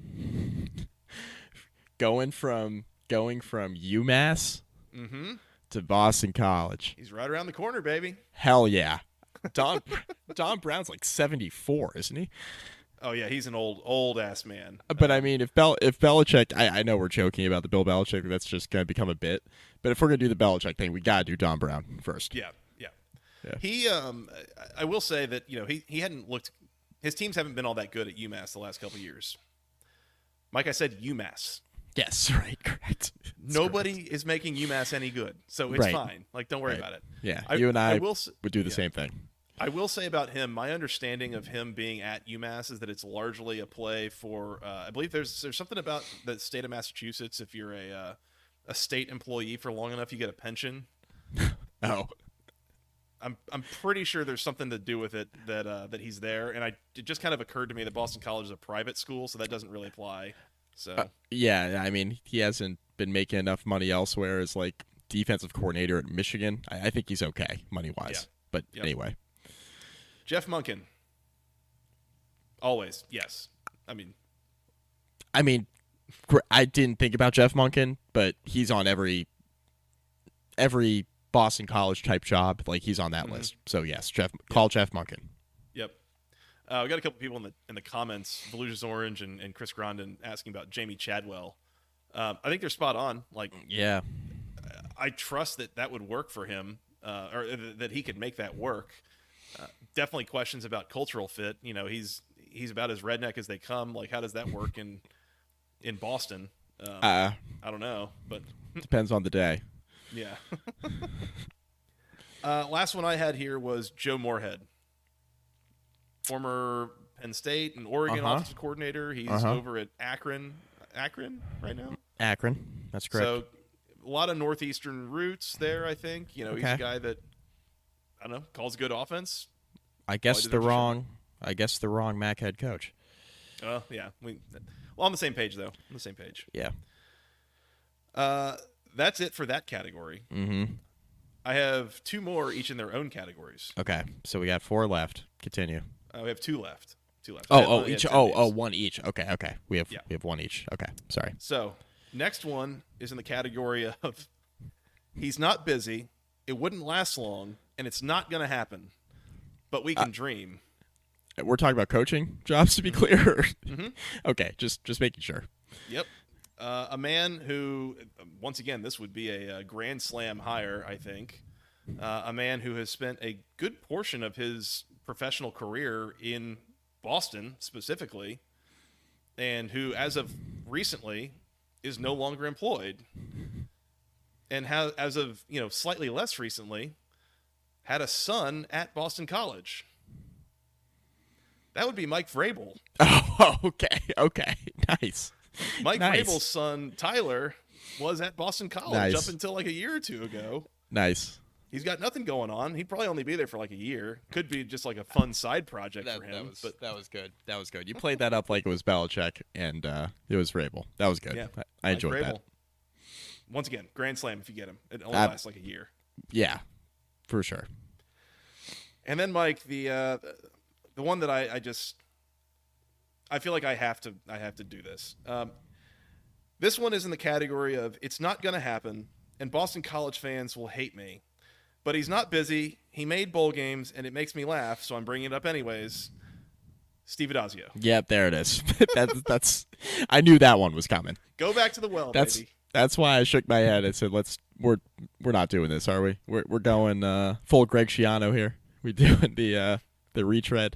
Going from UMass to Boston College. He's right around the corner, baby. Hell yeah. Don Brown's like 74, isn't he? Oh yeah, he's an old ass man. But I mean, if Belichick, I know we're joking about the Bill Belichick, that's just gonna become a bit. But if we're gonna do the Belichick thing, we gotta do Don Brown first. Yeah. He, I will say that he hadn't looked. His teams haven't been all that good at UMass the last couple of years. Mike, I said UMass. Yes, right, correct. Nobody is making UMass any good, so it's fine. Like, don't worry about it. Yeah, you and I would do the same thing. I will say about him, my understanding of him being at UMass is that it's largely a play for. I believe there's something about the state of Massachusetts. If you're a state employee for long enough, you get a pension. Oh, I'm pretty sure there's something to do with it that he's there, and it just kind of occurred to me that Boston College is a private school, so that doesn't really apply. So yeah, I mean, he hasn't been making enough money elsewhere as like defensive coordinator at Michigan. I think he's okay money wise, but anyway. Jeff Monken. Always, yes. I mean, I didn't think about Jeff Monken, but he's on every Boston College type job. Like, he's on that list. So yes, call Jeff Monken. Yep. We got a couple people in the comments, Volusia's Orange and Chris Grondin, asking about Jamie Chadwell. I think they're spot on. Like, yeah, I trust that would work for him, or that he could make that work. Definitely questions about cultural fit. You know, he's about as redneck as they come. Like, how does that work in Boston? I don't know, but depends on the day. Yeah. Last one I had here was Joe Moorhead, former Penn State and Oregon offensive coordinator. He's over at Akron right now. Akron, that's correct. So a lot of Northeastern roots there, I think. You know, he's a guy that, I don't know, calls good offense. I guess the wrong MAC head coach. Oh, yeah. On the same page, though. On the same page. Yeah. That's it for that category. Mm-hmm. I have 2 more, each in their own categories. Okay, so we got 4 left. Continue. We have 2 left. 2 left. Each. One each. Okay. We have 1 each. Okay, sorry. So next one is in the category of he's not busy, it wouldn't last long, and it's not going to happen, but we can dream. We're talking about coaching jobs, to be clear. Mm-hmm. Okay, just making sure. Yep. A man who, once again, this would be a Grand Slam hire, I think. A man who has spent a good portion of his professional career in Boston, specifically, and who, as of recently, is no longer employed. And as of, slightly less recently, had a son at Boston College. That would be Mike Vrabel. Oh, okay. Nice. Mike Vrabel's son, Tyler, was at Boston College up until like a year or 2 ago. Nice. He's got nothing going on. He'd probably only be there for like a year. Could be just like a fun side project for him. That was good. That was good. You played that up like it was Belichick, and it was Vrabel. That was good. Yeah. I enjoyed that. Once again, Grand Slam if you get him. It only lasts like a year. Yeah, for sure. And then, Mike, the one that I feel like I have to do this. This one is in the category of it's not going to happen, and Boston College fans will hate me. But he's not busy. He made bowl games, and it makes me laugh, so I'm bringing it up anyways. Steve Addazio. Yep, there it is. That's. I knew that one was coming. Go back to the well, baby. That's why I shook my head and said, we're not doing this, are we? We're going full Greg Schiano here. We're doing the retread.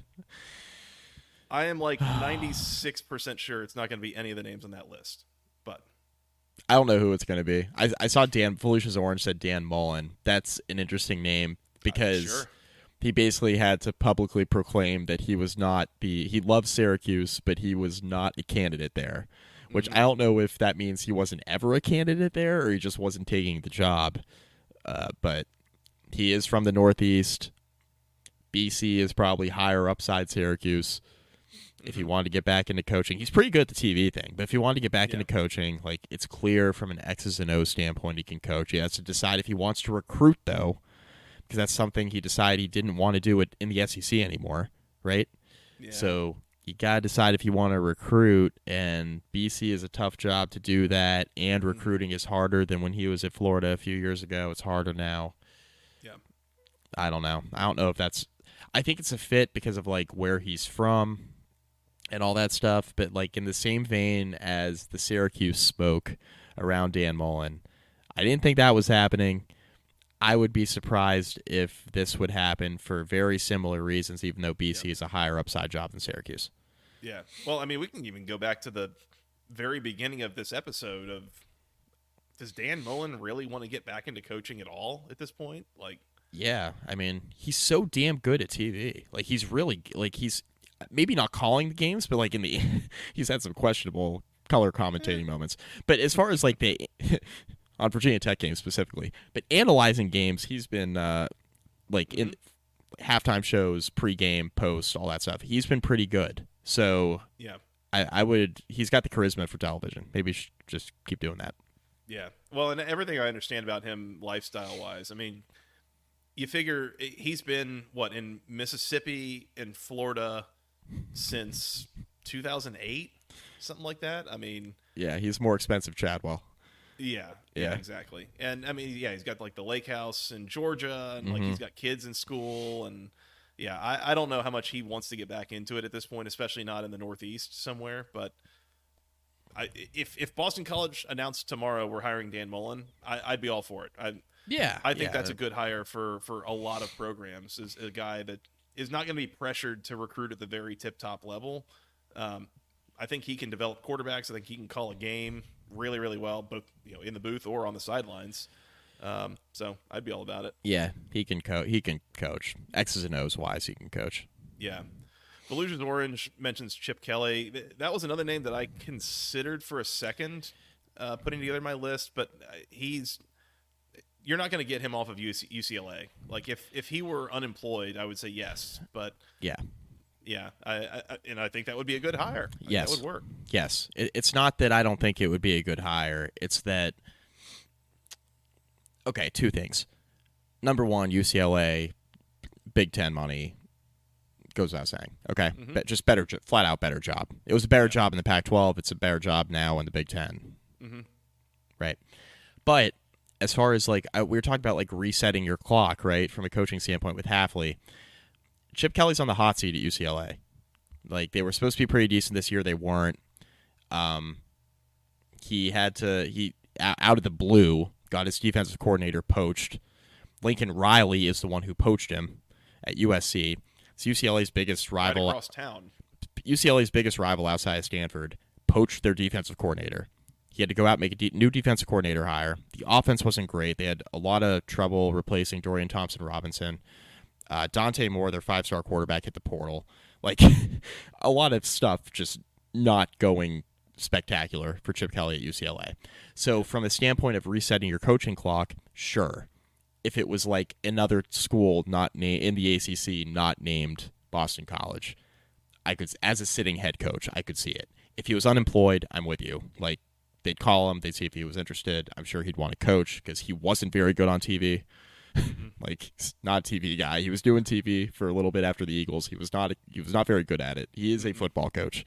I am like 96% sure it's not going to be any of the names on that list, but I don't know who it's going to be. I saw Felicia's Orange said Dan Mullen. That's an interesting name because he basically had to publicly proclaim that he was not he loved Syracuse, but he was not a candidate there, which I don't know if that means he wasn't ever a candidate there or he just wasn't taking the job. But he is from the Northeast. BC is probably higher upside Syracuse. If he wanted to get back into coaching, he's pretty good at the TV thing. But if he wanted to get back into coaching, like it's clear from an X's and O's standpoint he can coach. He has to decide if he wants to recruit, though, because that's something he decided he didn't want to do it in the SEC anymore, right? Yeah. So you got to decide if you want to recruit, and BC is a tough job to do that, and recruiting is harder than when he was at Florida a few years ago. It's harder now. Yeah. I don't know. I don't know if that's – I think it's a fit because of, like, where he's from and all that stuff, but like in the same vein as the Syracuse smoke around Dan Mullen, I didn't think that was happening. I would be surprised if this would happen for very similar reasons, even though BC is a higher upside job than Syracuse. Yeah. Well, I mean, we can even go back to the very beginning of this episode of, does Dan Mullen really want to get back into coaching at all at this point? Like, yeah, I mean, he's so damn good at TV. Like, he's really, like, he's maybe not calling the games, but like he's had some questionable color commentating moments. But as far as like on Virginia Tech games specifically, but analyzing games, he's been like in halftime shows, pregame, post, all that stuff. He's been pretty good. So yeah, he's got the charisma for television. Maybe you should just keep doing that. Yeah. Well, and everything I understand about him lifestyle wise, I mean, you figure he's been in Mississippi and Florida since 2008, something like that. I mean, yeah, he's more expensive Chadwell. Yeah, exactly. And I mean, yeah, he's got like the lake house in Georgia, and like he's got kids in school, and yeah, I don't know how much he wants to get back into it at this point, especially not in the Northeast somewhere. But if Boston College announced tomorrow we're hiring Dan Mullen, I'd be all for it. I think that's a good hire for a lot of programs. Is a guy that is not going to be pressured to recruit at the very tip-top level. I think he can develop quarterbacks. I think he can call a game really, really well, both in the booth or on the sidelines. So I'd be all about it. Yeah, he can coach. X's and O's wise, he can coach. Yeah. Volusia's Orange mentions Chip Kelly. That was another name that I considered for a second, putting together my list, but you're not going to get him off of UCLA. Like if he were unemployed, I would say yes, but yeah, I think that would be a good hire. Yes, that would work. Yes, it's not that I don't think it would be a good hire. It's that. Okay, two things. Number one, UCLA, Big Ten money. Goes without saying. Okay, just better, flat out better job. It was a better job in the Pac-12. It's a better job now in the Big Ten. Right, but as far as we were talking about resetting your clock, right, from a coaching standpoint with Hafley, Chip Kelly's on the hot seat at UCLA. They were supposed to be pretty decent this year. They weren't. He out of the blue got his defensive coordinator poached. Lincoln Riley is the one who poached him at USC. It's UCLA's biggest rival. Right across town. UCLA's biggest rival outside of Stanford poached their defensive coordinator. He had to go out and make a new defensive coordinator hire. The offense wasn't great. They had a lot of trouble replacing Dorian Thompson-Robinson. Dante Moore, their 5-star quarterback, hit the portal. A lot of stuff just not going spectacular for Chip Kelly at UCLA. So from a standpoint of resetting your coaching clock, sure. If it was another school not in the ACC, not named Boston College, I could, as a sitting head coach, I could see it. If he was unemployed, I'm with you. They'd call him, they'd see if he was interested. I'm sure he'd want to coach because he wasn't very good on TV. He's not a TV guy. He was doing TV for a little bit after the Eagles. He was not very good at it. He is a football coach.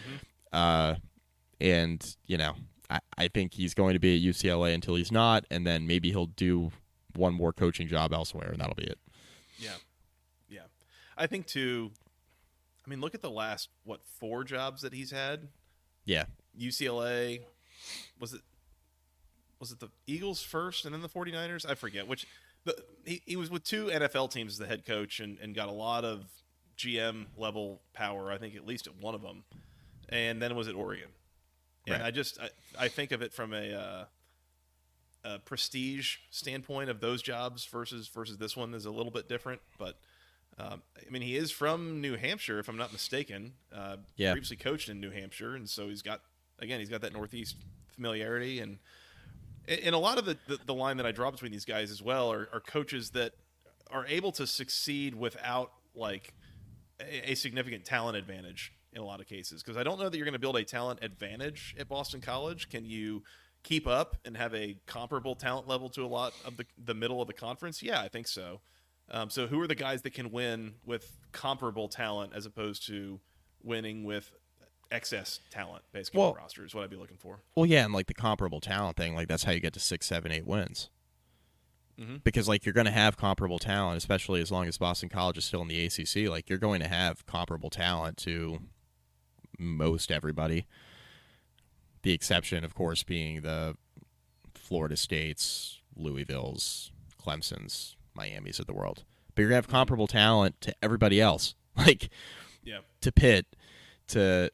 And I think he's going to be at UCLA until he's not, and then maybe he'll do one more coaching job elsewhere, and that'll be it. Yeah. I think too. I mean, look at the last 4 jobs that he's had. Yeah. UCLA, was it the Eagles first and then the 49ers? I forget which. He was with 2 NFL teams as the head coach and got a lot of GM level power. I think at least at one of them, and then it was at Oregon. And right. I think of it from a prestige standpoint of those jobs versus this one is a little bit different. But I mean, he is from New Hampshire, if I'm not mistaken. Previously coached in New Hampshire, and so he's got that Northeast familiarity, and a lot of the line that I draw between these guys as well are coaches that are able to succeed without a significant talent advantage in a lot of cases. Because I don't know that you're going to build a talent advantage at Boston College. Can you keep up and have a comparable talent level to a lot of the middle of the conference? Yeah, I think so. So who are the guys that can win with comparable talent as opposed to winning with excess talent, basically, on the roster is what I'd be looking for. Well, yeah, and the comparable talent thing, that's how you get to 6, 7, 8 wins. Because you're going to have comparable talent, especially as long as Boston College is still in the ACC. You're going to have comparable talent to most everybody. The exception, of course, being the Florida States, Louisvilles, Clemsons, Miamis of the world. But you're going to have comparable talent to everybody else. To Pitt, to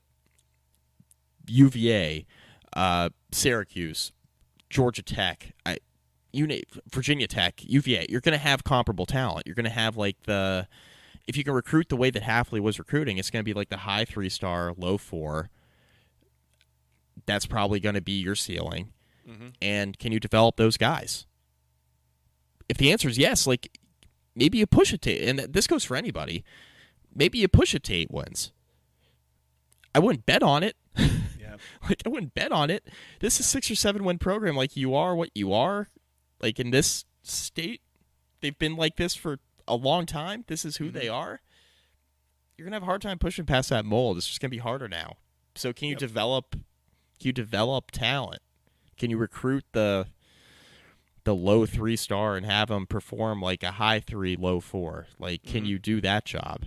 UVA, Syracuse, Georgia Tech, Virginia Tech, UVA. You're going to have comparable talent. You're going to have if you can recruit the way that Hafley was recruiting, it's going to be the high 3-star, low 4. That's probably going to be your ceiling. And can you develop those guys? If the answer is yes, maybe you push it to, and this goes for anybody, maybe you push it to 8 wins. I wouldn't bet on it. Yeah. I wouldn't bet on it. This is 6 or 7 win program. You are what you are. In this state, they've been like this for a long time. This is who they are. You're gonna have a hard time pushing past that mold. It's just gonna be harder now. So can you develop? Can you develop talent? Can you recruit the low 3-star and have them perform a high 3, low 4? Can you do that job?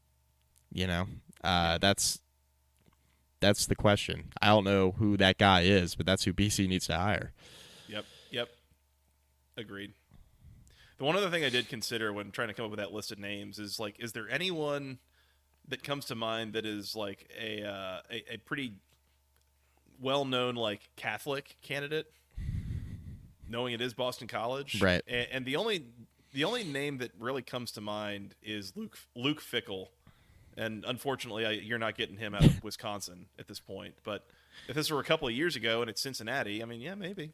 That's the question. I don't know who that guy is, but that's who BC needs to hire. Yep. Agreed. The one other thing I did consider when trying to come up with that list of names is like, is there anyone that comes to mind that is like a pretty well-known like Catholic candidate, knowing it is Boston College, right? And the only name that really comes to mind is Luke Fickell, and unfortunately, you're not getting him out of Wisconsin at this point. But if this were a couple of years ago and it's Cincinnati, I mean, yeah, maybe.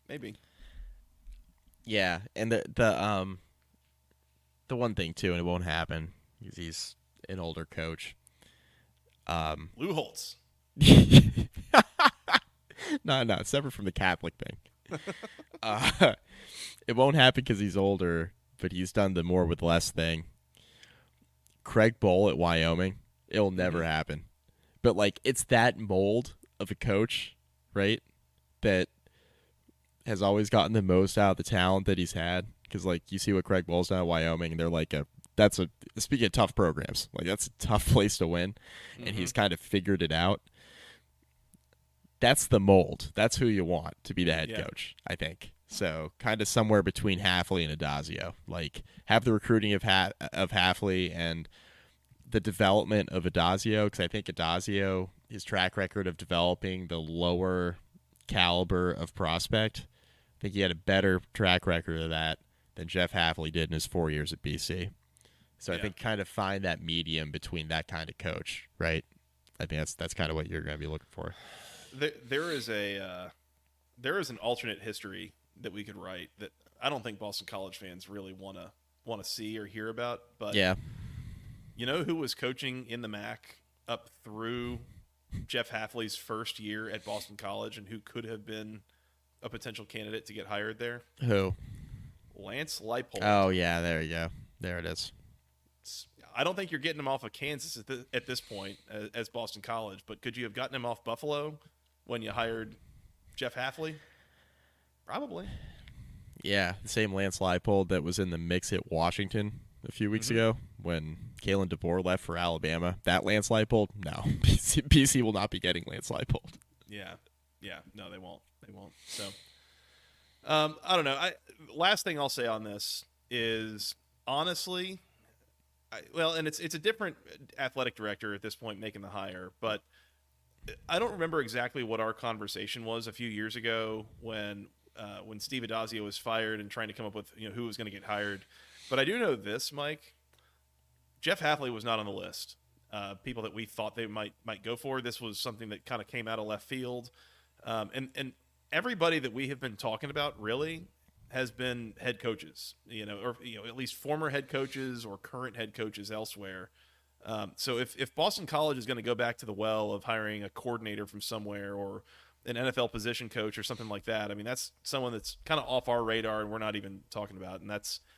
Yeah, and the one thing too, and it won't happen because he's an older coach. Lou Holtz. No, separate from the Catholic thing. It won't happen because he's older, but he's done the more with less thing. Craig Bohl at Wyoming, it'll never happen. But like, it's that mold of a coach, right? That has always gotten the most out of the talent that he's had. Because like, you see what Craig Bohl's done at Wyoming, and they're like speaking of tough programs, like that's a tough place to win, and he's kind of figured it out. That's the mold. That's who you want to be the head coach, I think. So kind of somewhere between Hafley and Addazio. Like, have the recruiting of Hafley and the development of Addazio, because I think Addazio, his track record of developing the lower caliber of prospect, I think he had a better track record of that than Jeff Hafley did in his 4 years at BC. So I think kind of find that medium between that kind of coach, right? I think that's kind of what you're going to be looking for. There is an alternate history that we could write that I don't think Boston College fans really want to see or hear about. But yeah, you know who was coaching in the MAC up through Jeff Hafley's first year at Boston College, and who could have been a potential candidate to get hired there? Who? Lance Leipold. Oh yeah, there you go. There it is. I don't think you're getting him off of Kansas at this point as Boston College, but could you have gotten him off Buffalo when you hired Jeff Hafley? Probably. Yeah, the same Lance Leipold that was in the mix at Washington a few weeks ago when Kalen DeBoer left for Alabama. That Lance Leipold? No. BC will not be getting Lance Leipold. Yeah. No, they won't. So, I don't know. Last thing I'll say on this is, honestly, and it's a different athletic director at this point making the hire, but I don't remember exactly what our conversation was a few years ago when Steve Addazio was fired and trying to come up with who was going to get hired. But I do know this, Mike. Jeff Hafley was not on the list. People that we thought they might go for. This was something that kind of came out of left field, and everybody that we have been talking about really has been head coaches, or at least former head coaches or current head coaches elsewhere. So if Boston College is going to go back to the well of hiring a coordinator from somewhere or an NFL position coach or something like that, I mean, that's someone that's kind of off our radar and we're not even talking about. And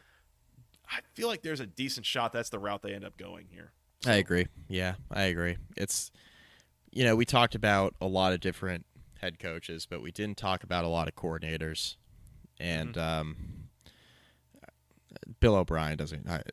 I feel like there's a decent shot that's the route they end up going here. So. I agree. Yeah, I agree. It's, we talked about a lot of different head coaches, but we didn't talk about a lot of coordinators. And Bill O'Brien doesn't count.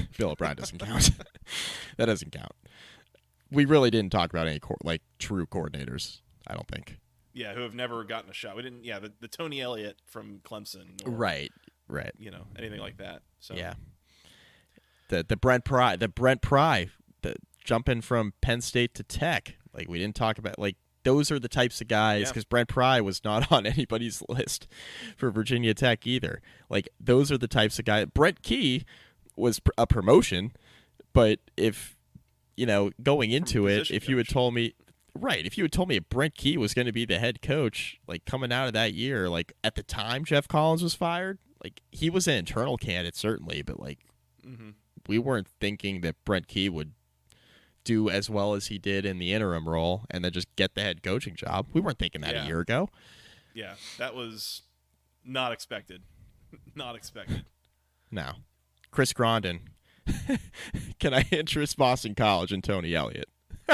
That doesn't count. We really didn't talk about any true coordinators, I don't think. Yeah, who have never gotten a shot. We didn't. Yeah, the Tony Elliott from Clemson. Or, right. Anything like that. So yeah. The Brent Pry, the jumping from Penn State to Tech. Like, we didn't talk about those are the types of guys, because Brent Pry was not on anybody's list for Virginia Tech either. Like, those are the types of guys. Brent Key was a promotion, but if going into it, if you had told me. Right. If you had told me Brent Key was going to be the head coach, coming out of that year, at the time Jeff Collins was fired, he was an internal candidate, certainly, but we weren't thinking that Brent Key would do as well as he did in the interim role and then just get the head coaching job. We weren't thinking that a year ago. Yeah, that was not expected. Not expected. No. Chris Grondin. Can I interest Boston College and Tony Elliott?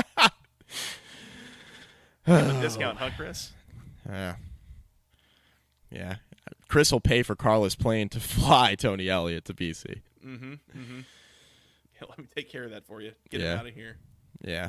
Discount, huh, Chris? Yeah. Chris will pay for Carlos Plane to fly Tony Elliott to BC. Yeah, let me take care of that for you. Get him out of here. Yeah.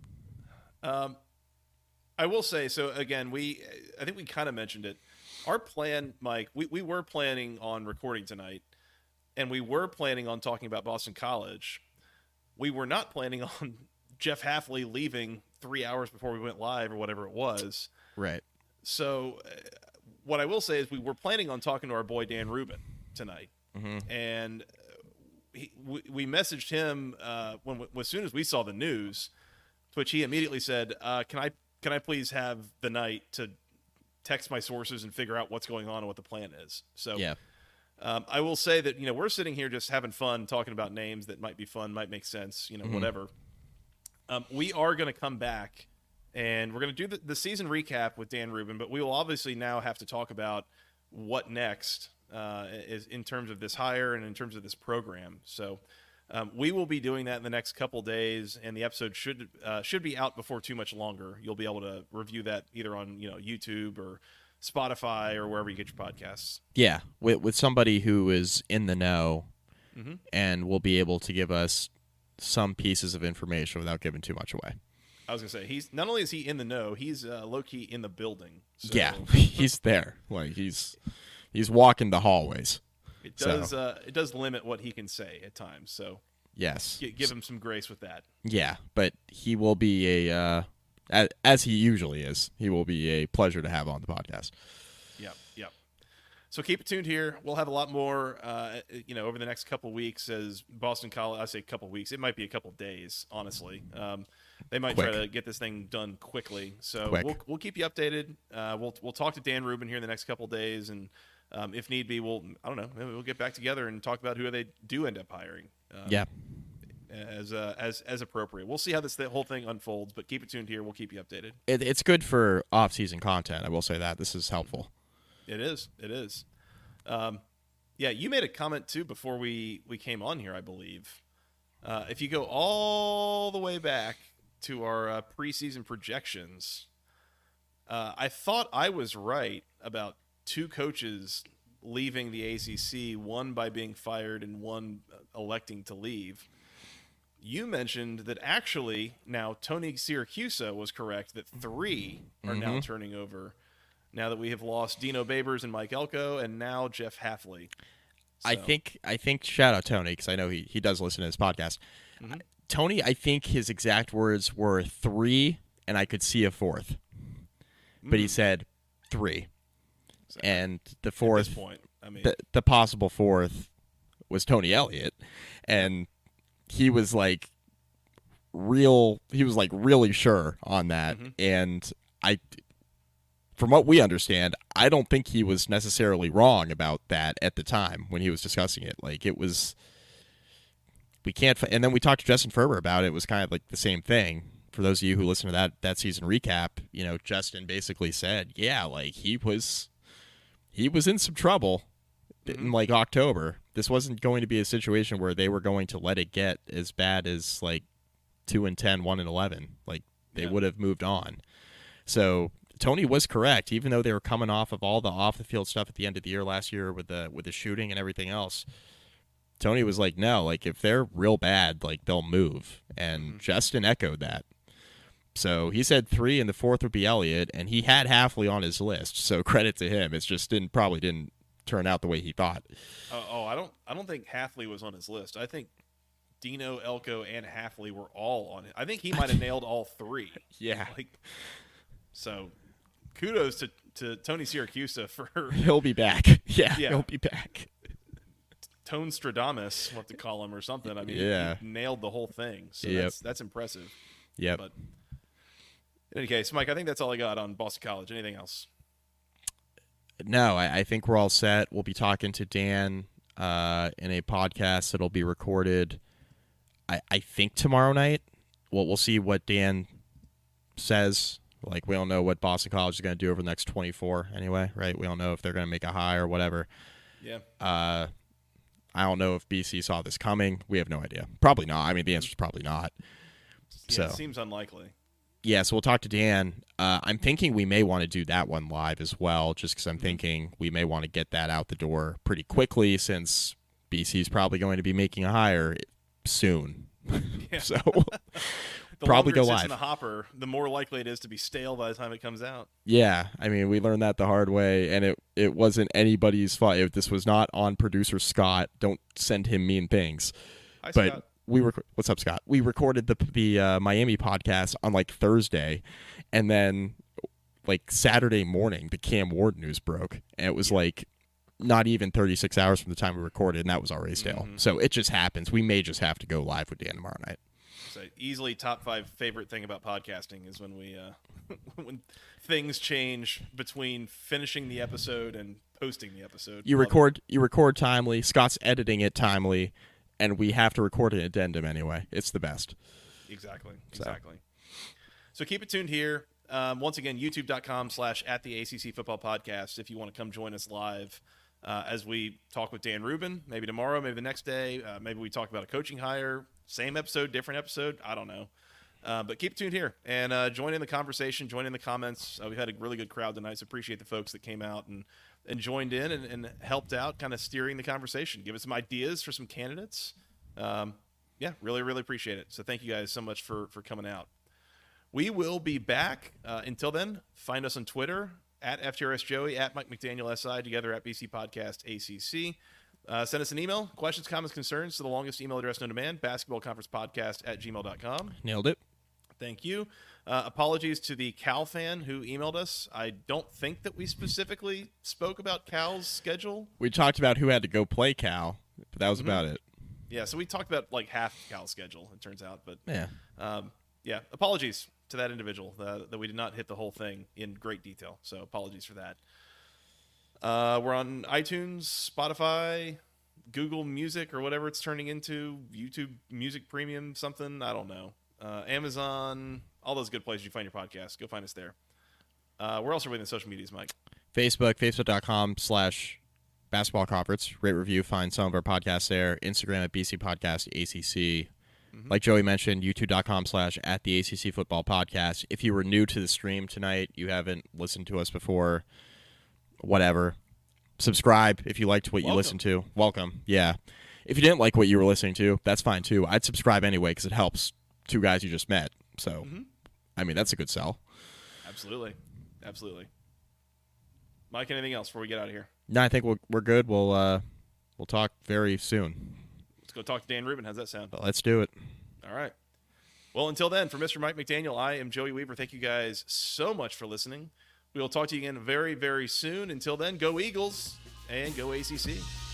I will say, so again, I think we kind of mentioned it. Our plan, Mike, we were planning on recording tonight, and we were planning on talking about Boston College. We were not planning on Jeff Hafley leaving 3 hours before we went live or whatever it was. Right. So what I will say is we were planning on talking to our boy Dan Rubin tonight. And we messaged him as soon as we saw the news, to which he immediately said, can I please have the night to text my sources and figure out what's going on and what the plan is. So yeah. I will say that, we're sitting here just having fun talking about names that might be fun, might make sense, whatever. We are going to come back and we're going to do the season recap with Dan Rubin, but we will obviously now have to talk about what next is in terms of this hire and in terms of this program. So we will be doing that in the next couple days, and the episode should be out before too much longer. You'll be able to review that either on YouTube or Spotify or wherever you get your podcasts. Yeah, with somebody who is in the know and will be able to give us some pieces of information without giving too much away. I was gonna say, he's not only is he in the know, he's low key in the building. So. Yeah, he's there. Like he's walking the hallways. It does limit what he can say at times. So yes, give him some grace with that. Yeah, but he will be as he usually is. He will be a pleasure to have on the podcast. Yep. So keep it tuned here. We'll have a lot more, over the next couple weeks as Boston College. I say a couple weeks. It might be a couple days, honestly. They might try to get this thing done quickly. So we'll keep you updated. We'll talk to Dan Rubin here in the next couple days, and if need be, maybe we'll get back together and talk about who they do end up hiring. As appropriate. We'll see how the whole thing unfolds, but keep it tuned here. We'll keep you updated. It's good for off-season content. I will say that this is helpful. It is. You made a comment too before we came on here, I believe. If you go all the way back to our preseason projections, I thought I was right about two coaches leaving the ACC, one by being fired and one electing to leave. You mentioned that actually now Tony Siracusa was correct, that three are now turning over now that we have lost Dino Babers and Mike Elko and now Jeff Hafley. So. I think shout out Tony, because I know he does listen to this podcast. Tony, I think his exact words were 3 and I could see a fourth. But he said 3. Exactly. And the fourth, at this point, I mean, the possible fourth was Tony Elliott. And he was really sure on that. And from what we understand, I don't think he was necessarily wrong about that at the time when he was discussing it. And then we talked to Justin Ferber about it. It was kind of like the same thing. For those of you who listen to that season recap, Justin basically said, he was in some trouble in October. This wasn't going to be a situation where they were going to let it get as bad as 2-10, 1-11. They would have moved on. So Tony was correct, even though they were coming off of all the off the field stuff at the end of the year last year with the shooting and everything else. Tony was like, no, if they're real bad, they'll move. And Justin echoed that. So he said 3 and the fourth would be Elliott, and he had Hafley on his list. So credit to him. It just probably didn't turn out the way he thought. I don't think Hafley was on his list. I think Dino, Elko, and Hafley were all on it. I think he might have nailed all 3. Yeah. So kudos to Tony Siracusa for he'll be back. Yeah, he'll be back. Tone Stradamus, we'll have to call him or something. I mean, he nailed the whole thing. So that's impressive. Yeah. But in any case, Mike, I think that's all I got on Boston College. Anything else? No, I think we're all set. We'll be talking to Dan in a podcast that'll be recorded, I think, tomorrow night. We'll see what Dan says. We don't know what Boston College is going to do over the next 24 anyway, right? We don't know if they're going to make a hire or whatever. Yeah. I don't know if BC saw this coming. We have no idea. Probably not. I mean, the answer is probably not. Yeah, it seems unlikely. Yeah, so we'll talk to Dan. I'm thinking we may want to do that one live as well, just because I'm thinking we may want to get that out the door pretty quickly since BC is probably going to be making a hire soon. Yeah. So probably go longer it sits live. in the hopper, the more likely it is to be stale by the time it comes out. Yeah, I mean, we learned that the hard way, and it wasn't anybody's fault. This was not on producer Scott. Don't send him mean things. Hi, but Scott. What's up, Scott? We recorded the Miami podcast on like Thursday, and then like Saturday morning, the Cam Ward news broke, and it was like not even 36 hours from the time we recorded, and that was already stale. So it just happens. We may just have to go live with Dan tomorrow night. So easily top 5 favorite thing about podcasting is when we when things change between finishing the episode and posting the episode. You record timely. Scott's editing it timely, and we have to record an addendum anyway. It's the best. Exactly. So keep it tuned here. Once again, youtube.com/@the-ACC Football Podcast if you want to come join us live as we talk with Dan Rubin, maybe tomorrow, maybe the next day. Maybe we talk about a coaching hire. Same episode, different episode. I don't know. But keep tuned here and join in the conversation, join in the comments. We've had a really good crowd tonight, so appreciate the folks that came out and joined in and helped out, kind of steering the conversation. Give us some ideas for some candidates. Yeah, really, really appreciate it. So thank you guys so much for coming out. We will be back. Until then, find us on Twitter, @FTRSJoey, @Mike McDaniel SI, together at BC Podcast ACC. Send us an email, questions, comments, concerns to the longest email address known to man, basketballconferencepodcast@gmail.com. Nailed it. Thank you. Apologies to the Cal fan who emailed us. I don't think that we specifically spoke about Cal's schedule. We talked about who had to go play Cal, but that was about it. Yeah, so we talked about like half Cal's schedule, it turns out. But yeah, apologies to that individual that we did not hit the whole thing in great detail. So apologies for that. We're on iTunes, Spotify, Google Music, or whatever it's turning into, YouTube Music Premium, something, I don't know. Amazon, all those good places you find your podcast. Go find us there. We're also within social medias, Mike. Facebook.com/basketball conference. Rate, review, find some of our podcasts there. Instagram at BC Podcast ACC. Like Joey mentioned, youtube.com/@the-ACC Football Podcast. If you were new to the stream tonight, you haven't listened to us before, whatever. Subscribe if you liked what you listened to. Welcome. Yeah. If you didn't like what you were listening to, that's fine too. I'd subscribe anyway because it helps two guys you just met. So, I mean, that's a good sell. Absolutely. Mike, anything else before we get out of here? No, I think we're good. We'll talk very soon. Let's go talk to Dan Rubin. How's that sound? Let's do it. All right. Well, until then, for Mr. Mike McDaniel, I am Joey Weaver. Thank you guys so much for listening. We will talk to you again very, very soon. Until then, go Eagles and go ACC.